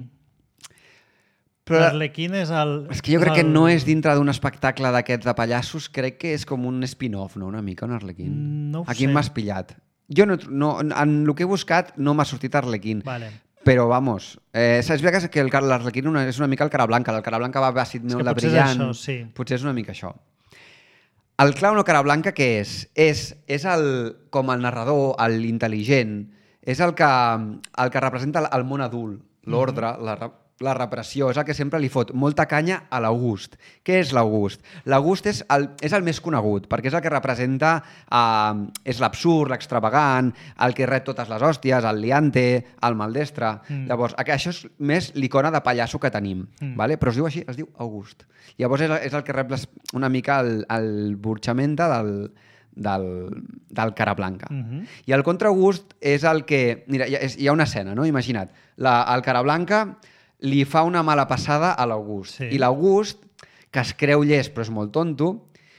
Speaker 3: Però
Speaker 2: L'Arlequín és el...
Speaker 3: és que jo crec
Speaker 2: el...
Speaker 3: que no és dintre d'un espectacle d'aquests de pallassos, crec que és com un spin-off, no? Una mica, un Arlequín.
Speaker 2: Mm, no ho
Speaker 3: Aquí
Speaker 2: sé.
Speaker 3: m'has pillat. Jo no, no, en el que he buscat no m'ha sortit Arlequín.
Speaker 2: Vale.
Speaker 3: Però, vamos, eh, saps bé que el l'Arlequín una- és una mica el Carablanca. El Carablanca va vàcid
Speaker 2: És
Speaker 3: molt
Speaker 2: que
Speaker 3: de
Speaker 2: potser és
Speaker 3: brillant.
Speaker 2: això, sí.
Speaker 3: Potser és una mica això. El clown o Carablanca què és? És, és el, com el narrador, l'intel·ligent, és el que, el que representa el, el món adult, l'ordre, mm -hmm. la, re- la repressió, és el que sempre li fot molta canya a l'August. Què és l'August? L'August és, el, és el més conegut, perquè és el que representa eh, és l'absurd, l'extravagant, el que rep totes les hòsties, el liante, el maldestre. Mm. Llavors, aqu- això és més l'icona de pallasso que tenim,
Speaker 2: Mm.
Speaker 3: vale? Però es diu així, es diu August. Llavors és, és el que rep les, una mica el, el burxamenta del, del, del Carablanca.
Speaker 2: Mm -hmm.
Speaker 3: I el contragust és el que... Mira, hi ha, és, hi ha una escena, no? Imagina't. La, el Carablanca li fa una mala passada a l'August.
Speaker 2: Sí.
Speaker 3: I l'August, que es creu llest però és molt tonto,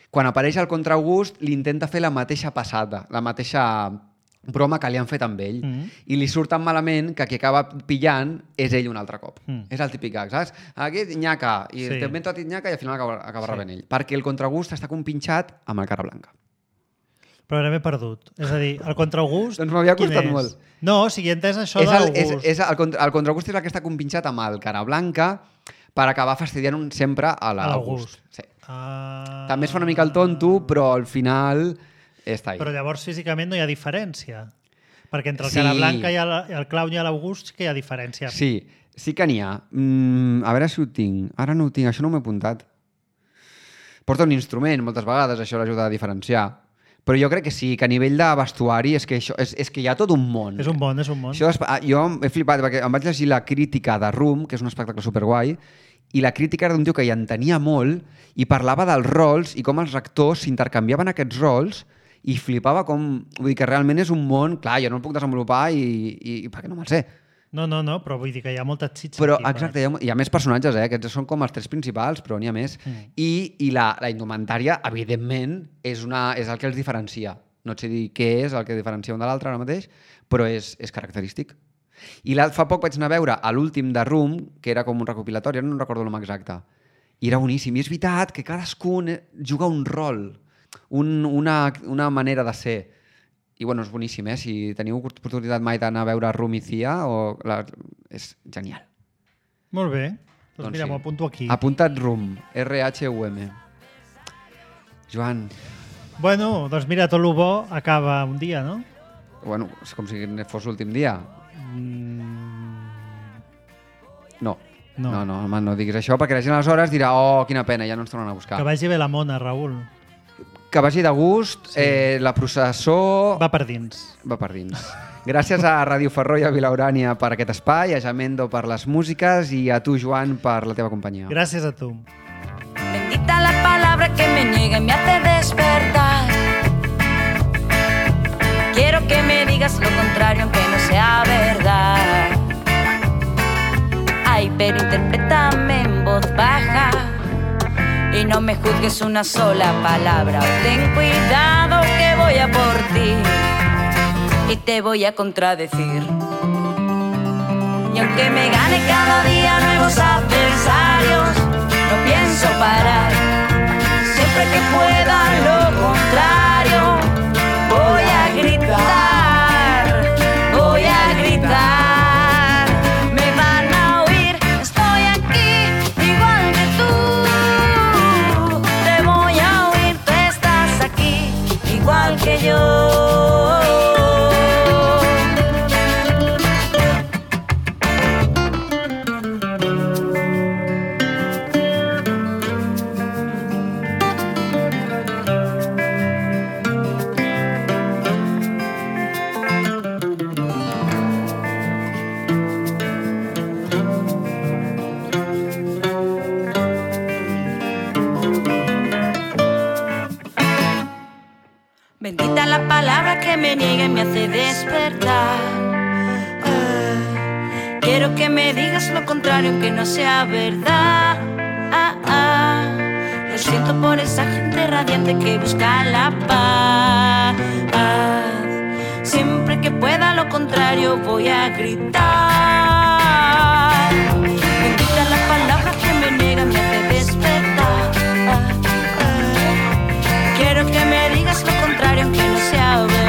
Speaker 3: Quan apareix el contragust, li intenta fer la mateixa passada, la mateixa broma que li han fet amb ell. Mm. I li surt tan malament que qui acaba pillant és ell un altre cop. Mm. És el típic gag, saps? Aquí, nyaca, i sí. També tot nyaca i al final acaba, acaba sí. rebent ell. Perquè el contragust està compinxat amb el cara blanca.
Speaker 2: Però ara m'he perdut. És a dir, el contragust...
Speaker 3: doncs m'havia costat molt.
Speaker 2: No, o sigui, he entès això
Speaker 3: és
Speaker 2: de
Speaker 3: el,
Speaker 2: l'August.
Speaker 3: És, és el, el contragust és el que està compinxat amb el cara blanca per acabar fastidiant un sempre a l'August. Sí.
Speaker 2: Ah...
Speaker 3: També es fa una mica el tonto, però al final està ahí.
Speaker 2: Però llavors físicament no hi ha diferència. Perquè entre el
Speaker 3: sí.
Speaker 2: cara blanca i el, el clown i l'August sí que hi ha diferència.
Speaker 3: Sí, sí que n'hi ha. Mm, a veure si ho tinc. Ara no ho tinc, això no m'ho he apuntat. Porta un instrument, moltes vegades, això l'ajuda a diferenciar. Però jo crec que sí, que a nivell de vestuari és que, això, és, és que hi ha tot un món.
Speaker 2: És un món, és un món.
Speaker 3: Això, jo he flipat perquè em vaig llegir la crítica de Room, que és un espectacle superguai, i la crítica era d'un tio que hi entenia molt i parlava dels rols i com els actors s'intercanviaven aquests rols i flipava com... Vull dir que realment és un món... Clar, jo no el puc desenvolupar i, i, i perquè no me'l sé.
Speaker 2: No, no, no, però vull dir que hi ha molta xitxa
Speaker 3: però,
Speaker 2: aquí.
Speaker 3: Exacte, hi ha, hi ha més personatges, eh? Aquests són com els tres principals, però n'hi ha més. Mm. I, i la, la indumentària, evidentment, és, una, és el que els diferencia. No et sé dir què és el que diferencia un de l'altre ara mateix, però és, és característic. I la, fa poc vaig anar a veure a l'últim de Room, que era com un recopilatori, no recordo el nom exacte. I era boníssim. I és veritat que cadascun juga un rol, un, una, una manera de ser. I bueno, és boníssim, eh? Si teniu oportunitat mai d'anar a veure Room i Cia, o la... és genial.
Speaker 2: Molt bé. Doncs, doncs
Speaker 3: mira,
Speaker 2: sí. M'ho apunto aquí.
Speaker 3: Apunta't Room, R H U M. Joan.
Speaker 2: Bueno, doncs mira, tot el bo acaba un dia, no?
Speaker 3: Bueno, és com si fos l'últim dia.
Speaker 2: Mm...
Speaker 3: No.
Speaker 2: No.
Speaker 3: No, no, home, no diguis això, perquè la gent aleshores dirà oh, quina pena, ja no ens tornen a buscar.
Speaker 2: Que vagi bé la mona, Raül.
Speaker 3: Que vagi de gust, sí. eh, la processó...
Speaker 2: Va per dins.
Speaker 3: Va per dins. Gràcies a Ràdio Ferró i a Vilaurània per aquest espai, a Jamendo per les músiques i a tu, Joan, per la teva companyia.
Speaker 2: Gràcies a tu.
Speaker 8: Bendita la palabra que me niega y me hace despertar. Quiero que me digas lo contrario aunque no sea verdad. Ay, pero interprétame en voz baja y no me juzgues una sola palabra. Ten cuidado que voy a por ti y te voy a contradecir. Y aunque me gane cada día nuevos adversarios, no pienso parar. Siempre que pueda lo contrario, voy a gritar, voy a gritar. Me van a oír, estoy aquí igual que tú. Te voy a oír, tú estás aquí igual que yo. Bendita la palabra que me niega y me hace despertar. Ah, quiero que me digas lo contrario aunque no sea verdad. Ah, ah, lo siento por esa gente radiante que busca la paz. Siempre que pueda lo contrario voy a gritar. Bendita la palabra que me niega y me hace despertar. Quiero que me digas lo contrario aunque no sea verdad.